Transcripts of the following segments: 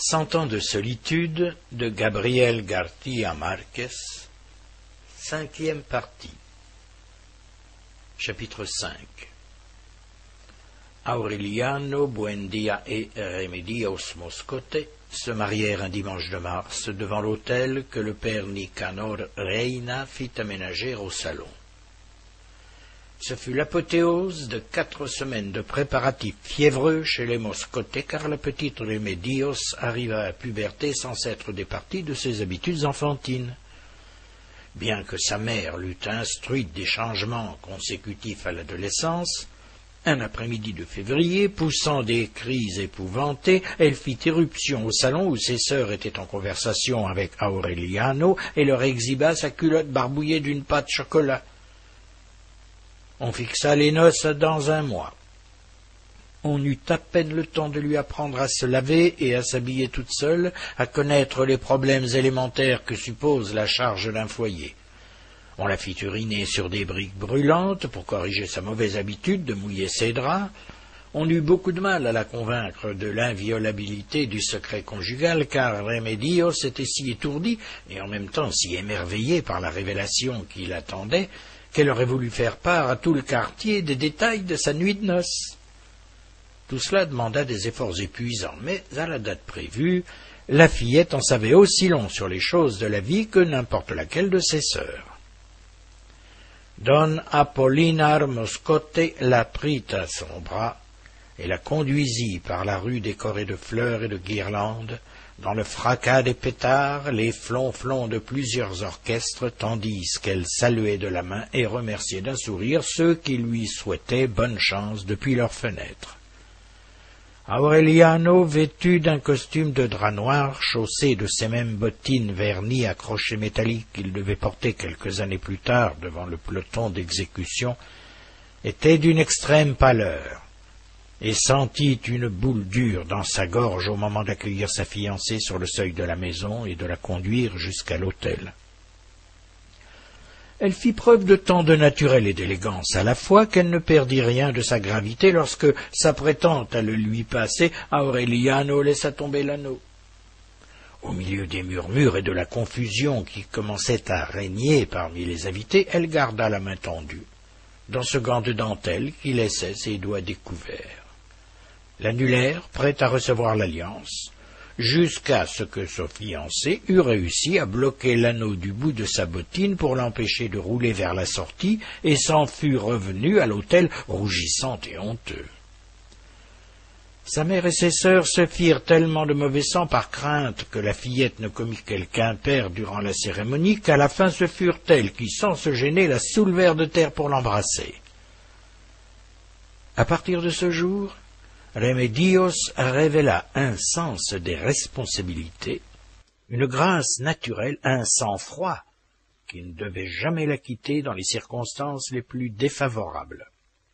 Cent ans de solitude de Gabriel García Márquez, 5e partie. Chapitre 5. Aureliano Buendia et Remedios Moscote se marièrent un dimanche de mars devant l'hôtel que le père Nicanor Reina fit aménager au salon. Ce fut l'apothéose de 4 semaines de préparatifs fiévreux chez les Moscote, car la petite Remedios arriva à la puberté sans s'être départie de ses habitudes enfantines. Bien que sa mère l'eût instruite des changements consécutifs à l'adolescence, un après-midi de février, poussant des cris épouvantés, elle fit irruption au salon où ses sœurs étaient en conversation avec Aureliano et leur exhiba sa culotte barbouillée d'une pâte chocolat. On fixa les noces dans un mois. On eut à peine le temps de lui apprendre à se laver et à s'habiller toute seule, à connaître les problèmes élémentaires que suppose la charge d'un foyer. On la fit uriner sur des briques brûlantes pour corriger sa mauvaise habitude de mouiller ses draps. On eut beaucoup de mal à la convaincre de l'inviolabilité du secret conjugal, car Remedios était si étourdie et en même temps si émerveillée par la révélation qui l'attendait, qu'elle aurait voulu faire part à tout le quartier des détails de sa nuit de noces. Tout cela demanda des efforts épuisants, mais à la date prévue, la fillette en savait aussi long sur les choses de la vie que n'importe laquelle de ses sœurs. Don Apollinar Moscote la prit à son bras et la conduisit par la rue décorée de fleurs et de guirlandes, dans le fracas des pétards, les flonflons de plusieurs orchestres, tandis qu'elle saluait de la main et remerciait d'un sourire ceux qui lui souhaitaient bonne chance depuis leurs fenêtres. Aureliano, vêtu d'un costume de drap noir, chaussé de ces mêmes bottines vernies à crochets métalliques qu'il devait porter quelques années plus tard devant le peloton d'exécution, était d'une extrême pâleur, et sentit une boule dure dans sa gorge au moment d'accueillir sa fiancée sur le seuil de la maison et de la conduire jusqu'à l'hôtel. Elle fit preuve de tant de naturel et d'élégance à la fois qu'elle ne perdit rien de sa gravité lorsque, s'apprêtant à le lui passer, Aureliano laissa tomber l'anneau. Au milieu des murmures et de la confusion qui commençait à régner parmi les invités, elle garda la main tendue, dans ce gant de dentelle qui laissait ses doigts découverts. L'annulaire, prêt à recevoir l'alliance, jusqu'à ce que son fiancé eût réussi à bloquer l'anneau du bout de sa bottine pour l'empêcher de rouler vers la sortie, et s'en fut revenu à l'hôtel rougissant et honteux. Sa mère et ses sœurs se firent tellement de mauvais sang par crainte que la fillette ne commît quelque impair durant la cérémonie qu'à la fin ce furent elles qui, sans se gêner, la soulevèrent de terre pour l'embrasser. À partir de ce jour, Remedios révéla un sens des responsabilités, une grâce naturelle, un sang-froid qui ne devait jamais la quitter dans les circonstances les plus défavorables.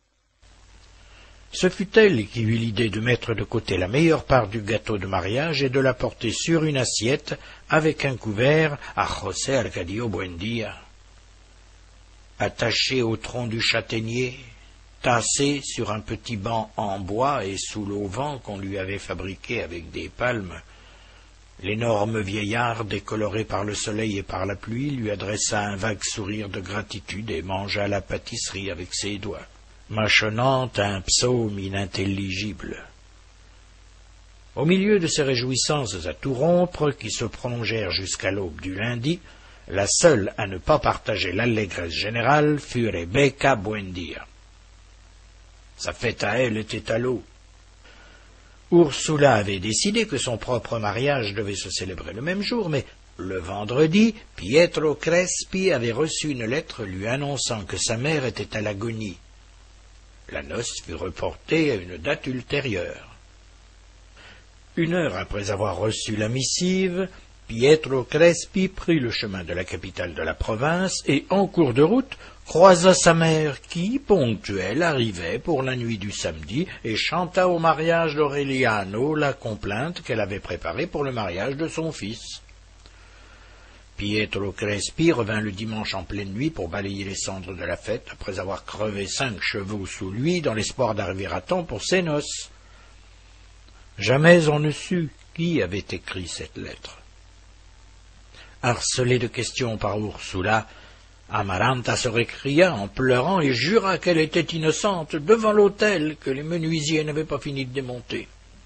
Ce fut elle qui eut l'idée de mettre de côté la meilleure part du gâteau de mariage et de la porter sur une assiette avec un couvert à José Arcadio Buendia. Attaché au tronc du châtaignier, tassé sur un petit banc en bois et sous l'auvent qu'on lui avait fabriqué avec des palmes, l'énorme vieillard, décoloré par le soleil et par la pluie, lui adressa un vague sourire de gratitude et mangea la pâtisserie avec ses doigts, mâchonnant un psaume inintelligible. Au milieu de ces réjouissances à tout rompre, qui se prolongèrent jusqu'à l'aube du lundi, la seule à ne pas partager l'allégresse générale fut Rebecca Buendia. Sa fête à elle était à l'eau. Ursula avait décidé que son propre mariage devait se célébrer le même jour, mais le vendredi, Pietro Crespi avait reçu une lettre lui annonçant que sa mère était à l'agonie. La noce fut reportée à une date ultérieure. 1 heure après avoir reçu la missive, Pietro Crespi prit le chemin de la capitale de la province et, en cours de route, croisa sa mère qui, ponctuelle, arrivait pour la nuit du samedi et chanta au mariage d'Aureliano la complainte qu'elle avait préparée pour le mariage de son fils. Pietro Crespi revint le dimanche en pleine nuit pour balayer les cendres de la fête, après avoir crevé 5 chevaux sous lui dans l'espoir d'arriver à temps pour ses noces. Jamais on ne sut Qui avait écrit cette lettre? Harcelé de questions par Ursula, Amaranta se récria en pleurant et jura qu'elle était innocente devant l'autel que les menuisiers n'avaient pas fini de démonter.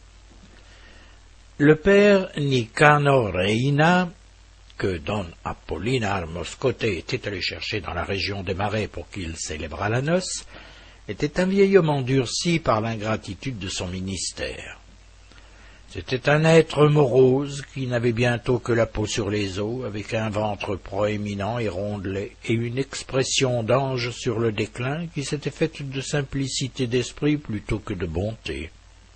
Le père Nicanor Reina, que Don Apollinar Moscote était allé chercher dans la région des Marais pour qu'il célébrât la noce, était un vieil homme endurci par l'ingratitude de son ministère. C'était un être morose qui n'avait bientôt que la peau sur les os, avec un ventre proéminent et rondelet, et une expression d'ange sur le déclin qui s'était faite de simplicité d'esprit plutôt que de bonté.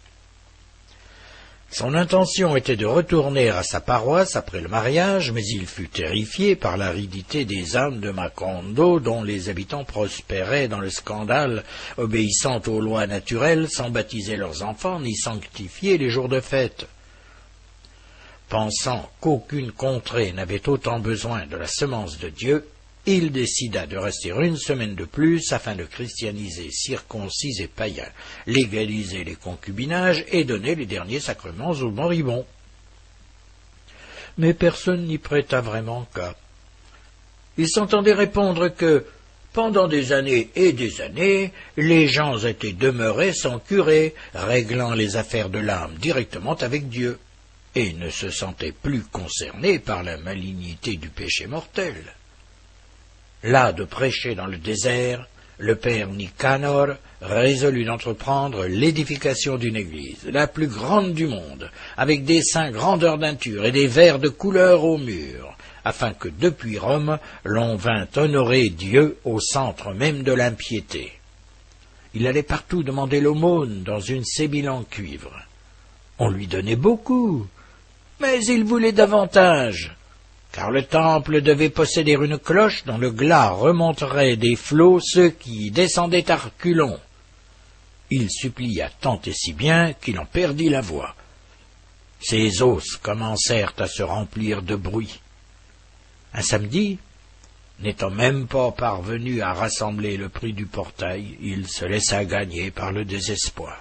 Son intention était de retourner à sa paroisse après le mariage, mais il fut terrifié par l'aridité des âmes de Macondo, dont les habitants prospéraient dans le scandale, obéissant aux lois naturelles, sans baptiser leurs enfants ni sanctifier les jours de fête. Pensant qu'aucune contrée n'avait autant besoin de la semence de Dieu, il décida de rester une semaine de plus afin de christianiser circoncis et païens, légaliser les concubinages et donner les derniers sacrements aux moribonds. Mais personne n'y prêta vraiment cas. Il s'entendait répondre que, pendant des années et des années, les gens étaient demeurés sans curé, réglant les affaires de l'âme directement avec Dieu, et ne se sentaient plus concernés par la malignité du péché mortel. Là de prêcher dans le désert, le père Nicanor résolut d'entreprendre l'édification d'une église, la plus grande du monde, avec des saints grandeur nature et des vers de couleur au mur, afin que depuis Rome l'on vînt honorer Dieu au centre même de l'impiété. Il allait partout demander l'aumône dans une sébile en cuivre. On lui donnait beaucoup, mais il voulait davantage, car le temple devait posséder une cloche dont le glas remonterait des flots ceux qui y descendaient à reculons. Il supplia tant et si bien qu'il en perdit la voix. Ses os commencèrent à se remplir de bruit. Un samedi, n'étant même pas parvenu à rassembler le prix du portail, il se laissa gagner par le désespoir.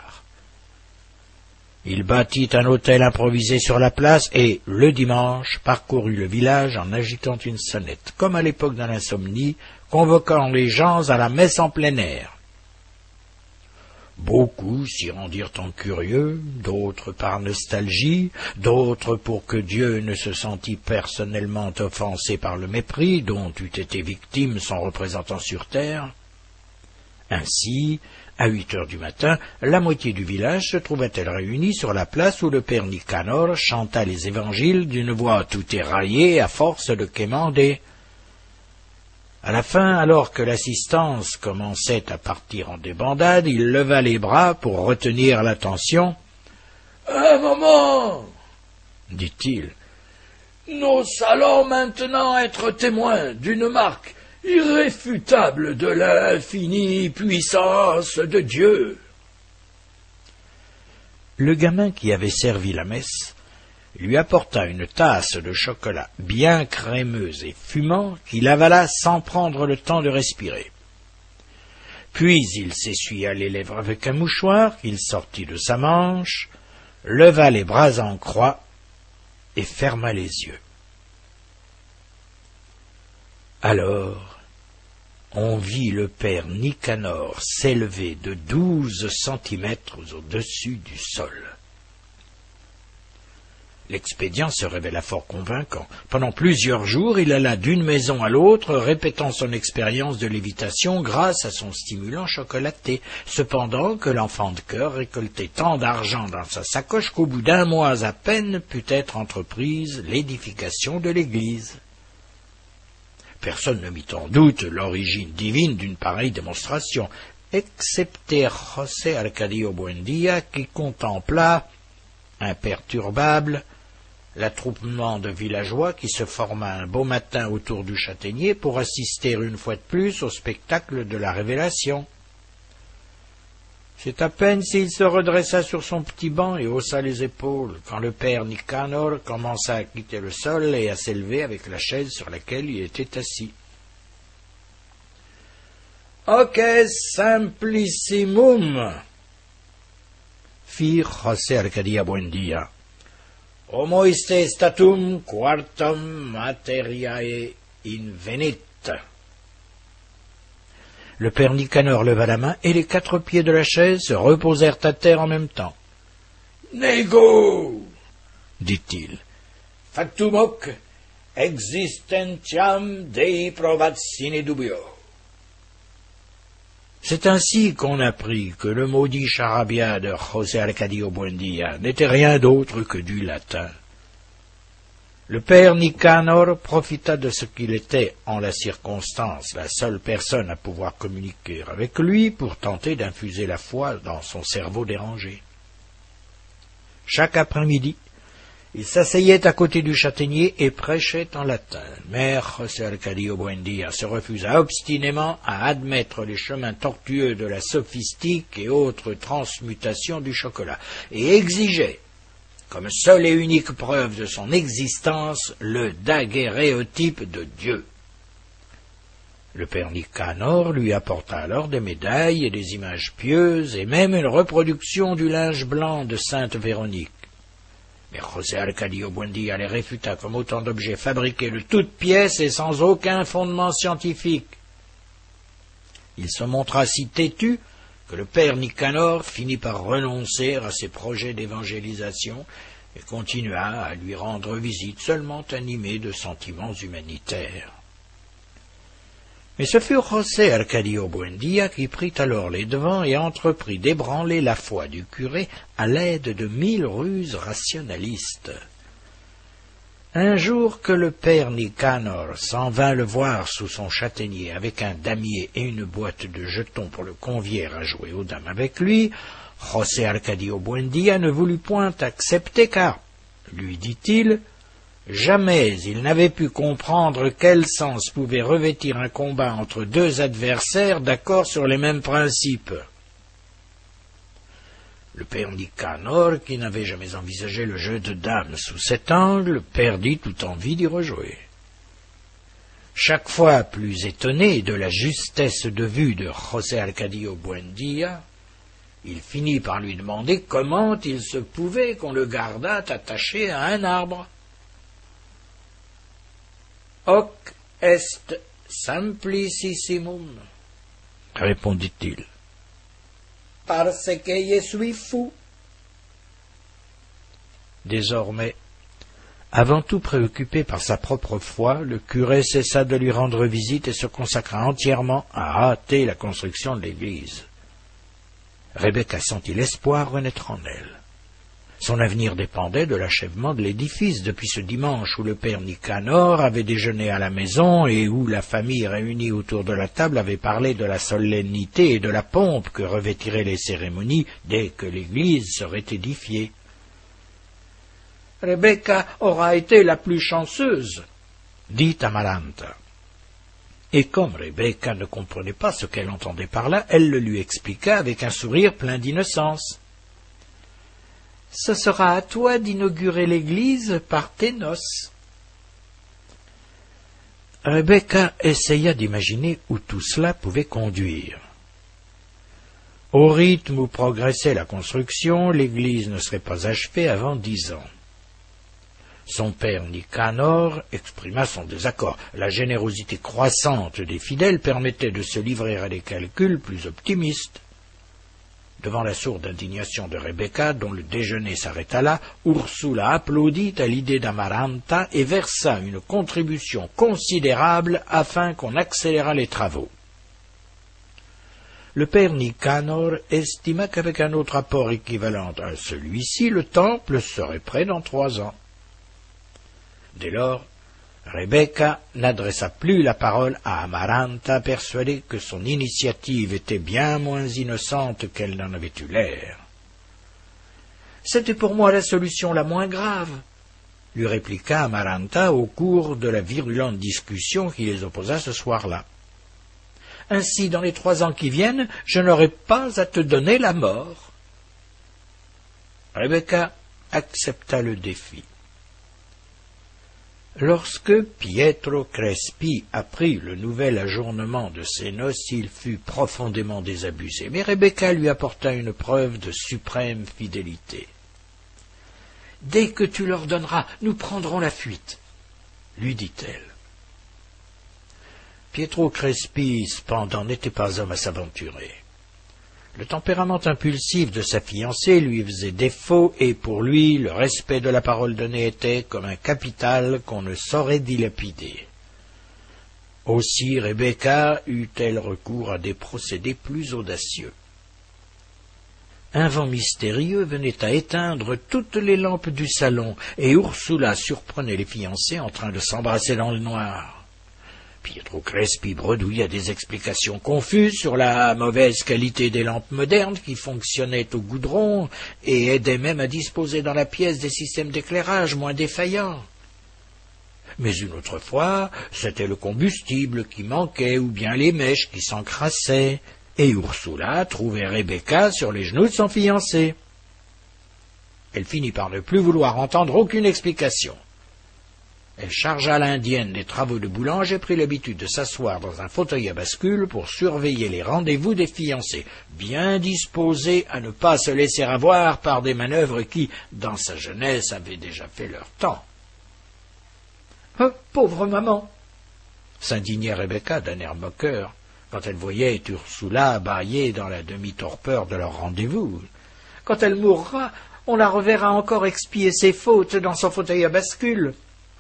Il bâtit un hôtel improvisé sur la place et, le dimanche, parcourut le village en agitant une sonnette, comme à l'époque de l'insomnie, convoquant les gens à la messe en plein air. Beaucoup s'y rendirent en curieux, d'autres par nostalgie, d'autres pour que Dieu ne se sentît personnellement offensé par le mépris dont eût été victime son représentant sur terre. Ainsi, à 8 heures du matin, la moitié du village se trouvait-elle réunie sur la place où le père Nicanor chanta les évangiles d'une voix tout éraillée à force de quémander. À la fin, alors que l'assistance commençait à partir en débandade, il leva les bras pour retenir l'attention. « Un moment !» dit-il. « Nous allons maintenant être témoins d'une marque irréfutable de l'infinie puissance de Dieu. » Le gamin qui avait servi la messe lui apporta une tasse de chocolat bien crémeuse et fumant qu'il avala sans prendre le temps de respirer. Puis il s'essuya les lèvres avec un mouchoir qu'il sortit de sa manche, leva les bras en croix et ferma les yeux. Alors, on vit le père Nicanor s'élever de 12 centimètres au-dessus du sol. L'expédient se révéla fort convaincant. Pendant plusieurs jours, il alla d'une maison à l'autre, répétant son expérience de lévitation grâce à son stimulant chocolaté, cependant que l'enfant de cœur récoltait tant d'argent dans sa sacoche qu'au bout d'un mois à peine put être entreprise l'édification de l'église. Personne ne mit en doute l'origine divine d'une pareille démonstration, excepté José Arcadio Buendía, qui contempla, imperturbable, l'attroupement de villageois qui se forma un beau matin autour du châtaignier pour assister une fois de plus au spectacle de la révélation. C'est à peine s'il se redressa sur son petit banc et haussa les épaules, quand le père Nicanor commença à quitter le sol et à s'élever avec la chaise sur laquelle il était assis. « Hoc est simplissimum » fit José Arcadia Buendía. Homo iste statum quartum materiae invenit. Le père Nicanor leva la main et les 4 pieds de la chaise se reposèrent à terre en même temps. « Nego » dit-il. « Factum hoc existentiam Dei probat sine dubio. » C'est ainsi qu'on apprit que le maudit charabia de José Arcadio Buendía n'était rien d'autre que du latin. Le père Nicanor profita de ce qu'il était, en la circonstance, la seule personne à pouvoir communiquer avec lui pour tenter d'infuser la foi dans son cerveau dérangé. Chaque après-midi, il s'asseyait à côté du châtaignier et prêchait en latin. Mais José Arcadio Buendía se refusa obstinément à admettre les chemins tortueux de la sophistique et autres transmutations du chocolat, et exigeait, comme seule et unique preuve de son existence, le daguerréotype de Dieu. Le père Nicanor lui apporta alors des médailles et des images pieuses, et même une reproduction du linge blanc de sainte Véronique. Mais José Arcadio Buendía les réfuta comme autant d'objets fabriqués de toutes pièces et sans aucun fondement scientifique. Il se montra si têtu que le père Nicanor finit par renoncer à ses projets d'évangélisation et continua à lui rendre visite seulement animé de sentiments humanitaires. Mais ce fut José Arcadio Buendía qui prit alors les devants et entreprit d'ébranler la foi du curé à l'aide de 1000 ruses rationalistes. Un jour que le père Nicanor s'en vint le voir sous son châtaignier avec un damier et une boîte de jetons pour le convier à jouer aux dames avec lui, José Arcadio Buendía ne voulut point accepter car, lui dit-il, jamais il n'avait pu comprendre quel sens pouvait revêtir un combat entre 2 adversaires d'accord sur les mêmes principes. Le père Nicanor, qui n'avait jamais envisagé le jeu de dames sous cet angle, perdit toute envie d'y rejouer. Chaque fois plus étonné de la justesse de vue de José Arcadio Buendía, il finit par lui demander comment il se pouvait qu'on le gardât attaché à un arbre. « Hoc est simplicissimum » répondit-il. « Parce que je suis fou. » Désormais, avant tout préoccupé par sa propre foi, le curé cessa de lui rendre visite et se consacra entièrement à hâter la construction de l'église. Rebecca sentit l'espoir renaître en elle. Son avenir dépendait de l'achèvement de l'édifice depuis ce dimanche où le père Nicanor avait déjeuné à la maison et où la famille réunie autour de la table avait parlé de la solennité et de la pompe que revêtiraient les cérémonies dès que l'église serait édifiée. « Rebecca aura été la plus chanceuse, » dit Amaranta. Et comme Rebecca ne comprenait pas ce qu'elle entendait par là, elle le lui expliqua avec un sourire plein d'innocence. « Ce sera à toi d'inaugurer l'église par tes noces. » Rebecca essaya d'imaginer où tout cela pouvait conduire. Au rythme où progressait la construction, l'église ne serait pas achevée avant 10 ans. Son père Nicanor exprima son désaccord. La générosité croissante des fidèles permettait de se livrer à des calculs plus optimistes. Devant la sourde indignation de Rebecca, dont le déjeuner s'arrêta là, Ursula applaudit à l'idée d'Amaranta et versa une contribution considérable afin qu'on accélérât les travaux. Le père Nicanor estima qu'avec un autre apport équivalent à celui-ci, le temple serait prêt dans 3 ans. Dès lors, Rebecca n'adressa plus la parole à Amaranta, persuadée que son initiative était bien moins innocente qu'elle n'en avait eu l'air. « C'était pour moi la solution la moins grave, » lui répliqua Amaranta au cours de la virulente discussion qui les opposa ce soir-là. « Ainsi, dans les 3 ans qui viennent, je n'aurai pas à te donner la mort. » Rebecca accepta le défi. Lorsque Pietro Crespi apprit le nouvel ajournement de ses noces, il fut profondément désabusé, mais Rebecca lui apporta une preuve de suprême fidélité. Dès que tu l'ordonneras, nous prendrons la fuite, lui dit-elle. Pietro Crespi, cependant, n'était pas homme à s'aventurer. Le tempérament impulsif de sa fiancée lui faisait défaut, et pour lui, le respect de la parole donnée était comme un capital qu'on ne saurait dilapider. Aussi Rebecca eut-elle recours à des procédés plus audacieux. Un vent mystérieux venait à éteindre toutes les lampes du salon, et Ursula surprenait les fiancés en train de s'embrasser dans le noir. Pietro Crespi bredouilla des explications confuses sur la mauvaise qualité des lampes modernes qui fonctionnaient au goudron et aidaient même à disposer dans la pièce des systèmes d'éclairage moins défaillants. Mais une autre fois, c'était le combustible qui manquait ou bien les mèches qui s'encrassaient, et Ursula trouvait Rebecca sur les genoux de son fiancé. Elle finit par ne plus vouloir entendre aucune explication. Elle chargea l'indienne des travaux de boulange et prit l'habitude de s'asseoir dans un fauteuil à bascule pour surveiller les rendez-vous des fiancés, bien disposée à ne pas se laisser avoir par des manœuvres qui, dans sa jeunesse, avaient déjà fait leur temps. « Oh, pauvre maman !» s'indignait Rebecca d'un air moqueur, quand elle voyait Ursula bâiller dans la demi-torpeur de leur rendez-vous. « Quand elle mourra, on la reverra encore expier ses fautes dans son fauteuil à bascule. »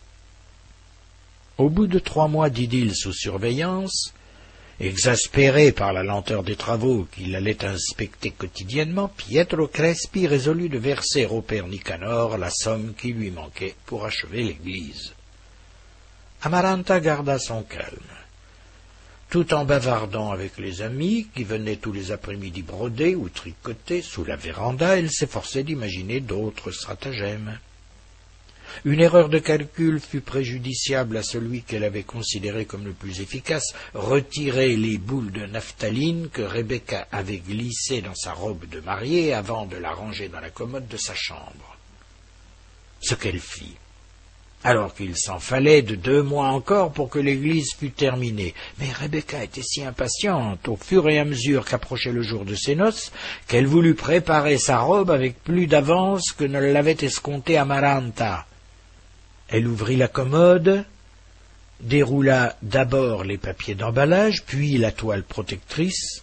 Au bout de 3 mois d'idylle sous surveillance, exaspéré par la lenteur des travaux qu'il allait inspecter quotidiennement, Pietro Crespi résolut de verser au père Nicanor la somme qui lui manquait pour achever l'église. Amaranta garda son calme. Tout en bavardant avec les amis, qui venaient tous les après-midi broder ou tricoter sous la véranda, elle s'efforçait d'imaginer d'autres stratagèmes. Une erreur de calcul fut préjudiciable à celui qu'elle avait considéré comme le plus efficace, retirer les boules de naphtaline que Rebecca avait glissées dans sa robe de mariée avant de la ranger dans la commode de sa chambre. Ce qu'elle fit, alors qu'il s'en fallait de 2 mois encore pour que l'église fût terminée. Mais Rebecca était si impatiente, au fur et à mesure qu'approchait le jour de ses noces, qu'elle voulut préparer sa robe avec plus d'avance que ne l'avait escompté Amaranta. Elle ouvrit la commode, déroula d'abord les papiers d'emballage, puis la toile protectrice,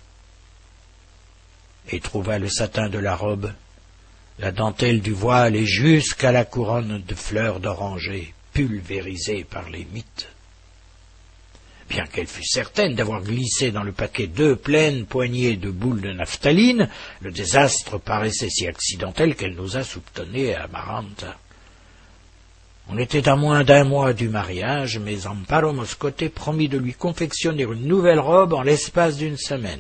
et trouva le satin de la robe, la dentelle du voile et jusqu'à la couronne de fleurs d'oranger, pulvérisée par les mites. Bien qu'elle fût certaine d'avoir glissé dans le paquet 2 pleines poignées de boules de naphtaline, le désastre paraissait si accidentel qu'elle n'osa soupçonner Amaranta. On était à moins d'1 mois du mariage, mais Amparo Moscote promit de lui confectionner une nouvelle robe en l'espace d'1 semaine.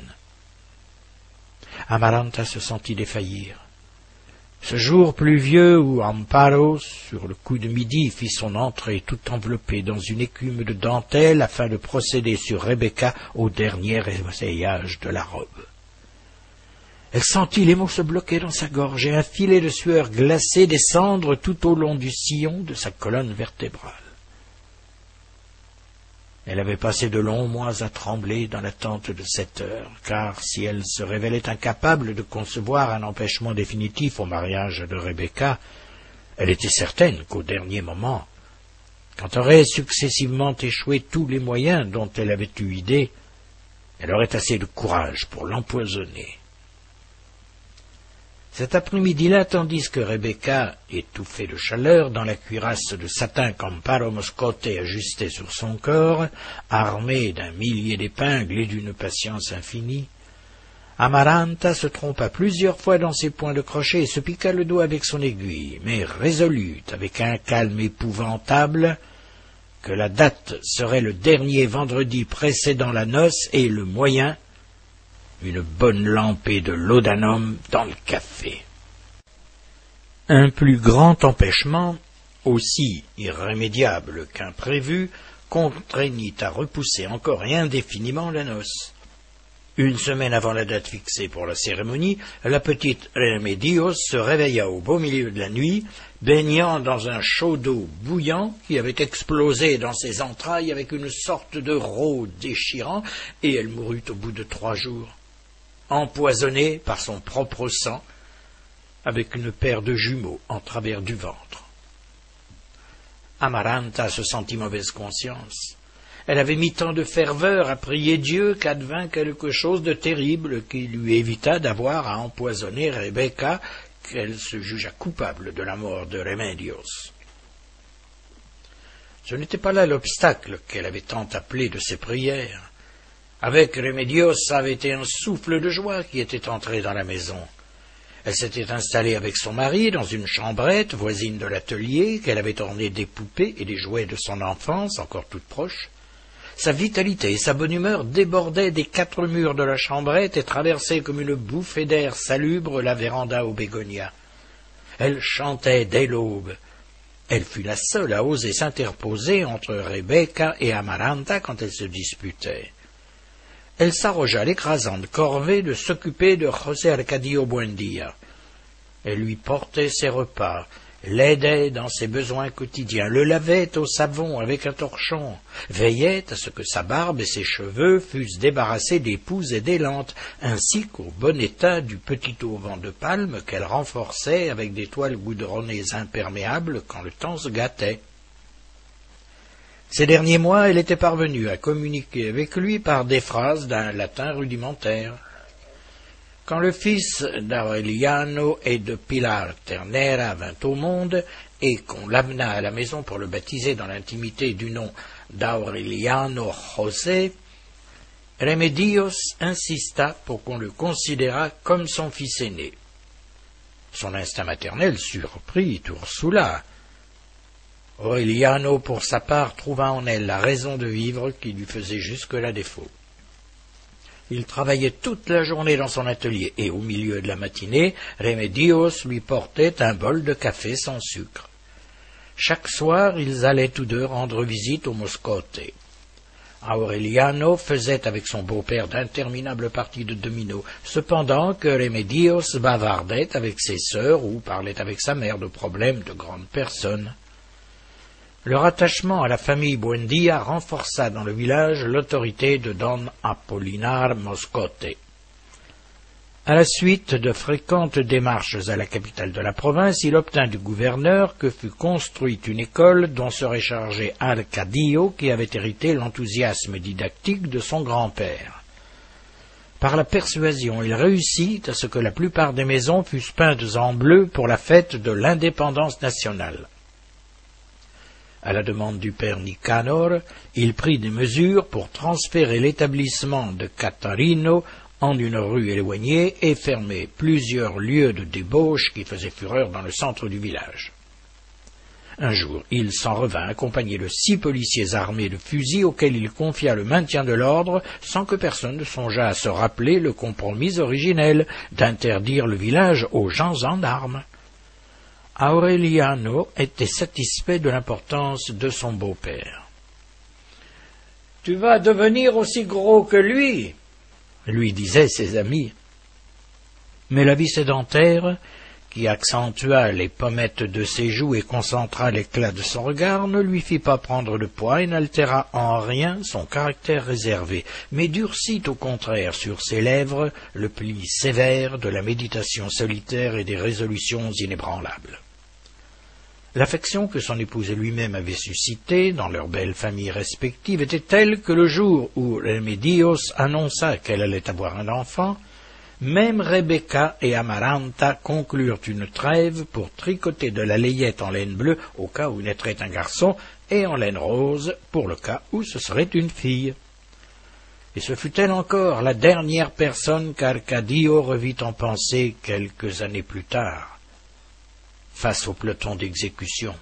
Amaranta se sentit défaillir. Ce jour pluvieux où Amparo, sur le coup de midi, fit son entrée tout enveloppée dans une écume de dentelle afin de procéder sur Rebecca au dernier essayage de la robe. Elle sentit les mots se bloquer dans sa gorge et un filet de sueur glacée descendre tout au long du sillon de sa colonne vertébrale. Elle avait passé de longs mois à trembler dans l'attente de cette heure, car si elle se révélait incapable de concevoir un empêchement définitif au mariage de Rebecca, elle était certaine qu'au dernier moment, quand auraient successivement échoué tous les moyens dont elle avait eu idée, elle aurait assez de courage pour l'empoisonner. Cet après-midi-là, tandis que Rebecca étouffait de chaleur dans la cuirasse de satin qu'Amparo Moscote ajustait sur son corps, armée d'un millier d'épingles et d'une patience infinie, Amaranta se trompa plusieurs fois dans ses points de crochet et se piqua le doigt avec son aiguille, mais résolut, avec un calme épouvantable, que la date serait le dernier vendredi précédant la noce et le moyen, une bonne lampée de laudanum dans le café. Un plus grand empêchement, aussi irrémédiable qu'imprévu, contraignit à repousser encore et indéfiniment la noce. 1 semaine avant la date fixée pour la cérémonie, la petite Remedios se réveilla au beau milieu de la nuit, baignant dans un chaud d'eau bouillant qui avait explosé dans ses entrailles avec une sorte de rot déchirant, et elle mourut au bout de 3 jours. Empoisonnée par son propre sang, avec une paire de jumeaux en travers du ventre. Amaranta se sentit mauvaise conscience. Elle avait mis tant de ferveur à prier Dieu qu'advint quelque chose de terrible qui lui évita d'avoir à empoisonner Rebecca, qu'elle se jugea coupable de la mort de Remedios. Ce n'était pas là l'obstacle qu'elle avait tant appelé de ses prières. Avec Remedios, ça avait été un souffle de joie qui était entré dans la maison. Elle s'était installée avec son mari dans une chambrette voisine de l'atelier qu'elle avait ornée des poupées et des jouets de son enfance, encore toutes proches. Sa vitalité et sa bonne humeur débordaient des 4 murs de la chambrette et traversaient comme une bouffée d'air salubre la véranda aux bégonias. Elle chantait dès l'aube. Elle fut la seule à oser s'interposer entre Rebecca et Amaranta quand elles se disputaient. Elle s'arrogea l'écrasante corvée de s'occuper de José Arcadio Buendía. Elle lui portait ses repas, l'aidait dans ses besoins quotidiens, le lavait au savon avec un torchon, veillait à ce que sa barbe et ses cheveux fussent débarrassés des poux et des lentes, ainsi qu'au bon état du petit auvent de palme qu'elle renforçait avec des toiles goudronnées imperméables quand le temps se gâtait. Ces derniers mois, elle était parvenue à communiquer avec lui par des phrases d'un latin rudimentaire. Quand le fils d'Aureliano et de Pilar Ternera vint au monde et qu'on l'amena à la maison pour le baptiser dans l'intimité du nom d'Aureliano José, Remedios insista pour qu'on le considérât comme son fils aîné. Son instinct maternel surprit Ursula. Aureliano, pour sa part, trouva en elle la raison de vivre qui lui faisait jusque-là défaut. Il travaillait toute la journée dans son atelier et, au milieu de la matinée, Remedios lui portait un bol de café sans sucre. Chaque soir, ils allaient tous deux rendre visite au Moscote. Aureliano faisait avec son beau-père d'interminables parties de domino, cependant que Remedios bavardait avec ses sœurs ou parlait avec sa mère de problèmes de grandes personnes. Leur attachement à la famille Buendía renforça dans le village l'autorité de Don Apolinar Moscote. À la suite de fréquentes démarches à la capitale de la province, il obtint du gouverneur que fût construite une école dont serait chargé Arcadio, qui avait hérité l'enthousiasme didactique de son grand-père. Par la persuasion, il réussit à ce que la plupart des maisons fussent peintes en bleu pour la fête de l'indépendance nationale. À la demande du père Nicanor, il prit des mesures pour transférer l'établissement de Catarino en une rue éloignée et fermer plusieurs lieux de débauche qui faisaient fureur dans le centre du village. Un jour, il s'en revint accompagné de 6 policiers armés de fusils auxquels il confia le maintien de l'ordre sans que personne ne songeât à se rappeler le compromis originel d'interdire le village aux gens en armes. Aureliano était satisfait de l'importance de son beau-père. « Tu vas devenir aussi gros que lui !» lui disaient ses amis. Mais la vie sédentaire, qui accentua les pommettes de ses joues et concentra l'éclat de son regard, ne lui fit pas prendre de poids et n'altéra en rien son caractère réservé, mais durcit au contraire sur ses lèvres le pli sévère de la méditation solitaire et des résolutions inébranlables. L'affection que son épouse et lui-même avaient suscitée dans leurs belles familles respectives était telle que le jour où Remedios annonça qu'elle allait avoir un enfant, même Rebecca et Amaranta conclurent une trêve pour tricoter de la layette en laine bleue au cas où naîtrait un garçon et en laine rose pour le cas où ce serait une fille. Et ce fut elle encore la dernière personne qu'Arcadio revit en pensée quelques années plus tard, face au peloton d'exécution.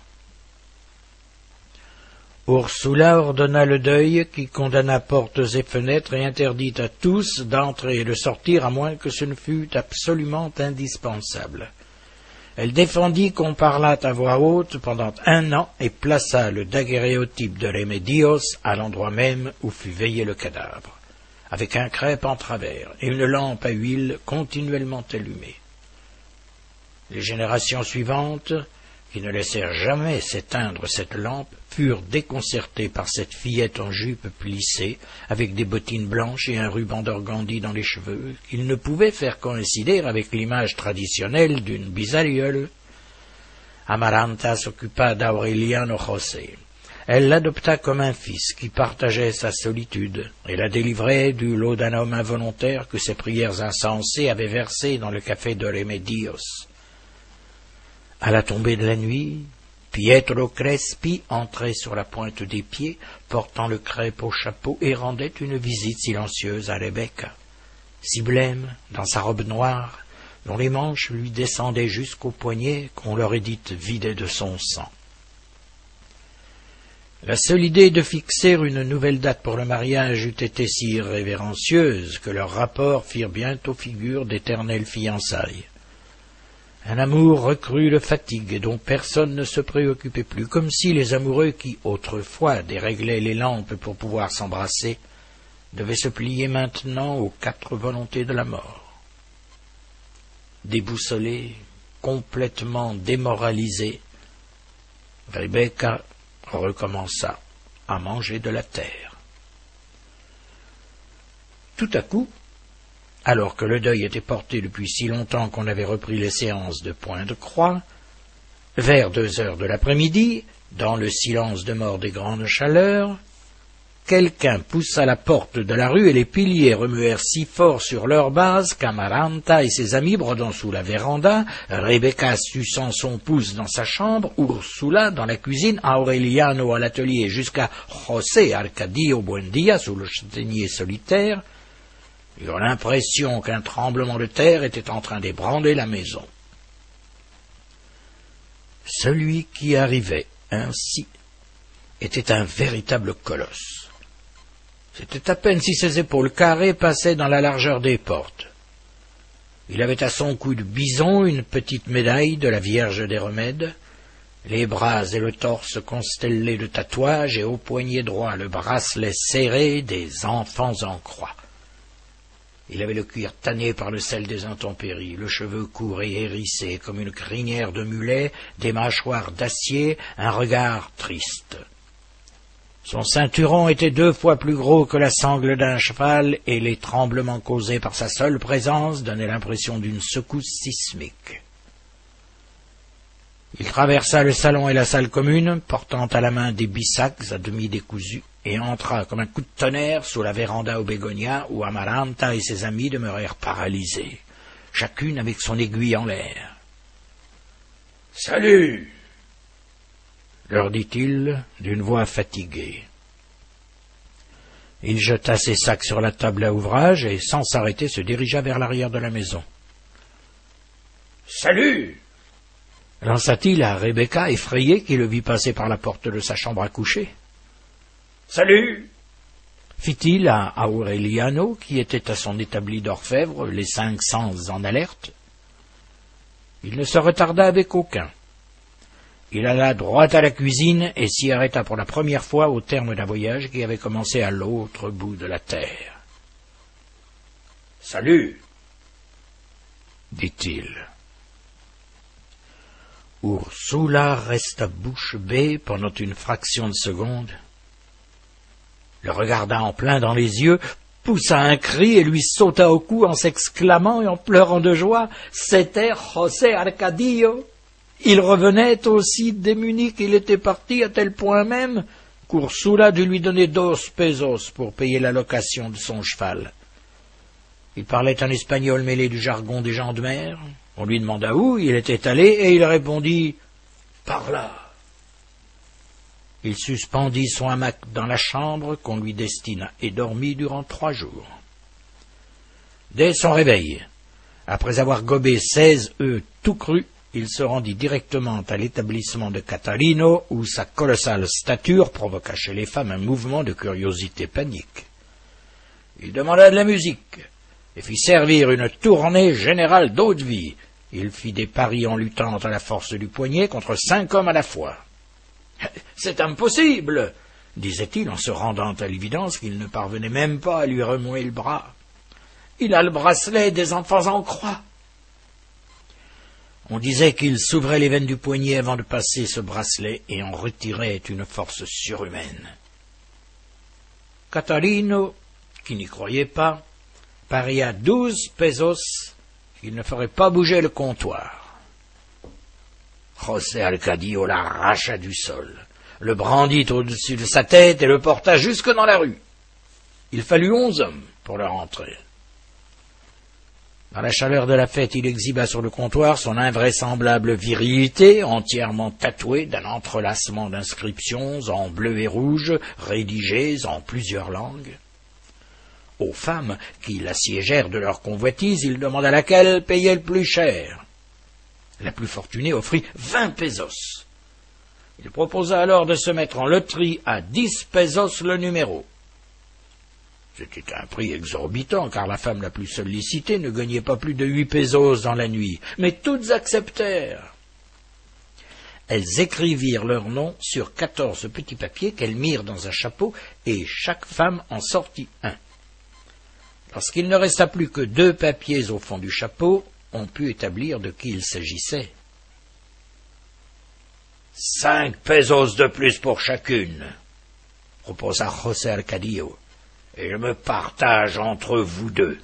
Ursula ordonna le deuil qui condamna portes et fenêtres et interdit à tous d'entrer et de sortir à moins que ce ne fût absolument indispensable. Elle défendit qu'on parlât à voix haute pendant 1 an et plaça le daguerréotype de Remedios à l'endroit même où fut veillé le cadavre, avec un crêpe en travers et une lampe à huile continuellement allumée. Les générations suivantes qui ne laissèrent jamais s'éteindre cette lampe, furent déconcertés par cette fillette en jupe plissée, avec des bottines blanches et un ruban d'organdi dans les cheveux, qu'ils ne pouvaient faire coïncider avec l'image traditionnelle d'une bisaïeule. Amaranta s'occupa d'Aureliano José. Elle l'adopta comme un fils qui partageait sa solitude et la délivrait du lot d'un homme involontaire que ses prières insensées avaient versé dans le café de Remedios. À la tombée de la nuit, Pietro Crespi entrait sur la pointe des pieds, portant le crêpe au chapeau, et rendait une visite silencieuse à Rebecca, si blême dans sa robe noire, dont les manches lui descendaient jusqu'aux poignets, qu'on l'aurait dit vidées de son sang. La seule idée de fixer une nouvelle date pour le mariage eût été si irrévérencieuse que leurs rapports firent bientôt figure d'éternelles fiançailles. Un amour recru de fatigue et dont personne ne se préoccupait plus, comme si les amoureux qui, autrefois, déréglaient les lampes pour pouvoir s'embrasser, devaient se plier maintenant aux 4 volontés de la mort. Déboussolée, complètement démoralisée, Rebecca recommença à manger de la terre. Tout à coup, alors que le deuil était porté depuis si longtemps qu'on avait repris les séances de point de croix, vers 2 heures de l'après-midi, dans le silence de mort des grandes chaleurs, quelqu'un poussa la porte de la rue et les piliers remuèrent si fort sur leur base qu'Amaranta et ses amis brodant sous la véranda, Rebecca suçant son pouce dans sa chambre, Ursula dans la cuisine, Aureliano à l'atelier, jusqu'à José Arcadio Buendia sous le châtaignier solitaire, eurent l'impression qu'un tremblement de terre était en train d'ébranler la maison. Celui qui arrivait ainsi était un véritable colosse. C'était à peine si ses épaules carrées passaient dans la largeur des portes. Il avait à son cou de bison une petite médaille de la Vierge des Remèdes, les bras et le torse constellés de tatouages et au poignet droit le bracelet serré des enfants en croix. Il avait le cuir tanné par le sel des intempéries, le cheveu court et hérissé comme une crinière de mulet, des mâchoires d'acier, un regard triste. Son ceinturon était 2 fois plus gros que la sangle d'un cheval, et les tremblements causés par sa seule présence donnaient l'impression d'une secousse sismique. Il traversa le salon et la salle commune, portant à la main des bissacs à demi décousus, et entra comme un coup de tonnerre sous la véranda aux bégonias, où Amaranta et ses amis demeurèrent paralysés, chacune avec son aiguille en l'air. « Salut !» leur dit-il d'une voix fatiguée. Il jeta ses sacs sur la table à ouvrage et, sans s'arrêter, se dirigea vers l'arrière de la maison. « Salut !» lança-t-il à Rebecca, effrayée, qui le vit passer par la porte de sa chambre à coucher. « Salut !» fit-il à Aureliano, qui était à son établi d'orfèvre, les 5 sens en alerte. Il ne se retarda avec aucun. Il alla droit à la cuisine et s'y arrêta pour la première fois au terme d'un voyage qui avait commencé à l'autre bout de la terre. « Salut !» dit-il. Ursula resta bouche bée pendant une fraction de seconde, le regarda en plein dans les yeux, poussa un cri et lui sauta au cou en s'exclamant et en pleurant de joie. C'était José Arcadio. Il revenait aussi démuni qu'il était parti, à tel point même qu'Ursula dut lui donner 2 pesos pour payer la location de son cheval. Il parlait un espagnol mêlé du jargon des gens de mer. On lui demanda où il était allé, et il répondit « Par là ». Il suspendit son hamac dans la chambre qu'on lui destina et dormit durant 3 jours. Dès son réveil, après avoir gobé 16 œufs tout crus, il se rendit directement à l'établissement de Catalino, où sa colossale stature provoqua chez les femmes un mouvement de curiosité panique. Il demanda de la musique et fit servir une tournée générale d'eau-de-vie. Il fit des paris en luttant à la force du poignet contre 5 hommes à la fois. « C'est impossible !» disait-il en se rendant à l'évidence qu'il ne parvenait même pas à lui remuer le bras. « Il a le bracelet des enfants en croix !» On disait qu'il s'ouvrait les veines du poignet avant de passer ce bracelet et en retirait une force surhumaine. Catarino, qui n'y croyait pas, paria 12 pesos qu'il ne ferait pas bouger le comptoir. José Alcadio l'arracha du sol, le brandit au-dessus de sa tête et le porta jusque dans la rue. Il fallut 11 hommes pour le rentrer. Dans la chaleur de la fête, il exhiba sur le comptoir son invraisemblable virilité, entièrement tatouée d'un entrelacement d'inscriptions en bleu et rouge, rédigées en plusieurs langues. Aux femmes qui l'assiégèrent de leur convoitise, il demanda laquelle payait le plus cher. La plus fortunée offrit 20 pesos. Il proposa alors de se mettre en loterie à 10 pesos le numéro. C'était un prix exorbitant, car la femme la plus sollicitée ne gagnait pas plus de 8 pesos dans la nuit, mais toutes acceptèrent. Elles écrivirent leur nom sur 14 petits papiers qu'elles mirent dans un chapeau, et chaque femme en sortit un. Lorsqu'il ne resta plus que 2 papiers au fond du chapeau, on put établir de qui il s'agissait. 5 pesos de plus pour chacune, proposa José Alcadio, et je me partage entre vous deux.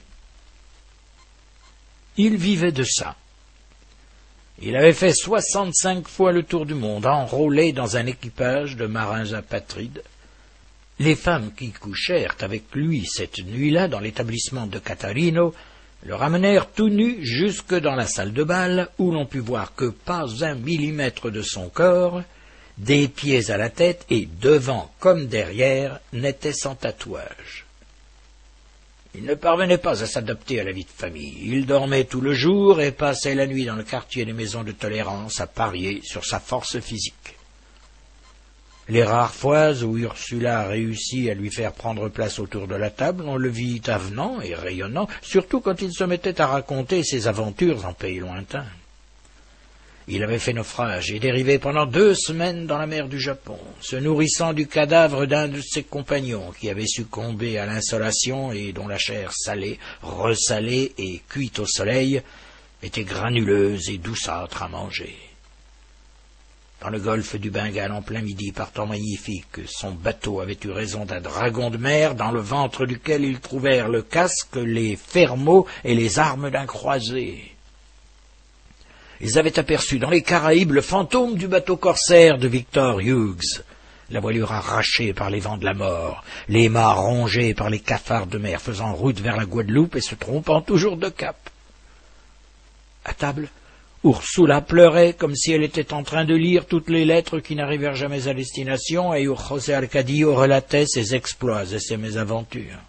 Il vivait de ça. Il avait fait 65 fois le tour du monde, enrôlé dans un équipage de marins apatrides. Les femmes qui couchèrent avec lui cette nuit-là dans l'établissement de Catarino le ramenèrent tout nu jusque dans la salle de bal, où l'on put voir que pas 1 millimètre de son corps, des pieds à la tête et devant comme derrière, n'était sans tatouage. Il ne parvenait pas à s'adapter à la vie de famille. Il dormait tout le jour et passait la nuit dans le quartier des maisons de tolérance à parier sur sa force physique. Les rares fois où Ursula réussit à lui faire prendre place autour de la table, on le vit avenant et rayonnant, surtout quand il se mettait à raconter ses aventures en pays lointain. Il avait fait naufrage et dérivé pendant 2 semaines dans la mer du Japon, se nourrissant du cadavre d'un de ses compagnons qui avait succombé à l'insolation et dont la chair salée, ressalée et cuite au soleil était granuleuse et douceâtre à manger. Dans le golfe du Bengale, en plein midi, par temps magnifique, son bateau avait eu raison d'un dragon de mer, dans le ventre duquel ils trouvèrent le casque, les fermeaux et les armes d'un croisé. Ils avaient aperçu dans les Caraïbes le fantôme du bateau corsaire de Victor Hughes, la voilure arrachée par les vents de la mort, les mâts rongés par les cafards de mer, faisant route vers la Guadeloupe et se trompant toujours de cap. À table, Ursula pleurait comme si elle était en train de lire toutes les lettres qui n'arrivèrent jamais à destination, et José Alcadio relatait ses exploits et ses mésaventures.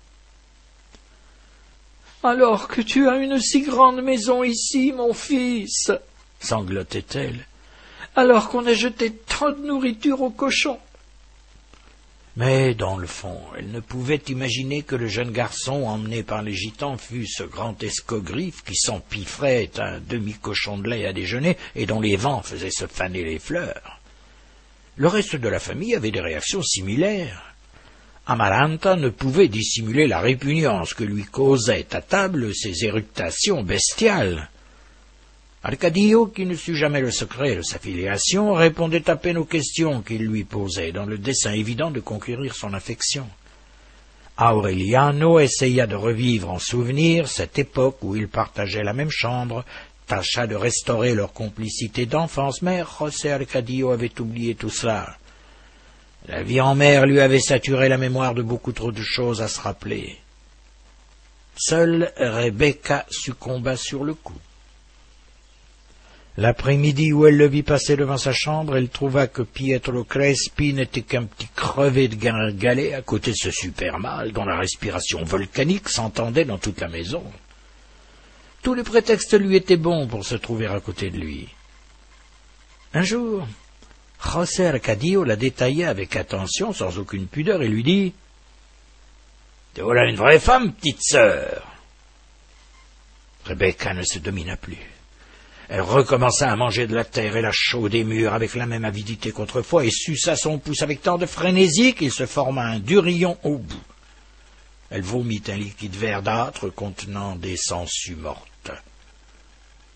« Alors que tu as une si grande maison ici, mon fils !» sanglotait-elle. « Alors qu'on a jeté tant de nourriture aux cochons !» Mais, dans le fond, elle ne pouvait imaginer que le jeune garçon, emmené par les gitans, fût ce grand escogriffe qui s'empiffrait un demi-cochon de lait à déjeuner et dont les vents faisaient se faner les fleurs. Le reste de la famille avait des réactions similaires. Amaranta ne pouvait dissimuler la répugnance que lui causaient à table ces éructations bestiales. Alcadio, qui ne sut jamais le secret de sa filiation, répondait à peine aux questions qu'il lui posait, dans le dessein évident de conquérir son affection. Aureliano essaya de revivre en souvenir cette époque où ils partageaient la même chambre, tâcha de restaurer leur complicité d'enfance, mais José Alcadio avait oublié tout cela. La vie en mer lui avait saturé la mémoire de beaucoup trop de choses à se rappeler. Seule Rebecca succomba sur le coup. L'après-midi où elle le vit passer devant sa chambre, elle trouva que Pietro Crespi n'était qu'un petit crevé de gargalet à côté de ce super mâle dont la respiration volcanique s'entendait dans toute la maison. Tous les prétextes lui étaient bons pour se trouver à côté de lui. Un jour, José Alcadio la détailla avec attention, sans aucune pudeur, et lui dit « Te voilà une vraie femme, petite sœur !» Rebecca ne se domina plus. Elle recommença à manger de la terre et la chaux des murs avec la même avidité qu'autrefois et suça son pouce avec tant de frénésie qu'il se forma un durillon au bout. Elle vomit un liquide verdâtre contenant des sangsues mortes.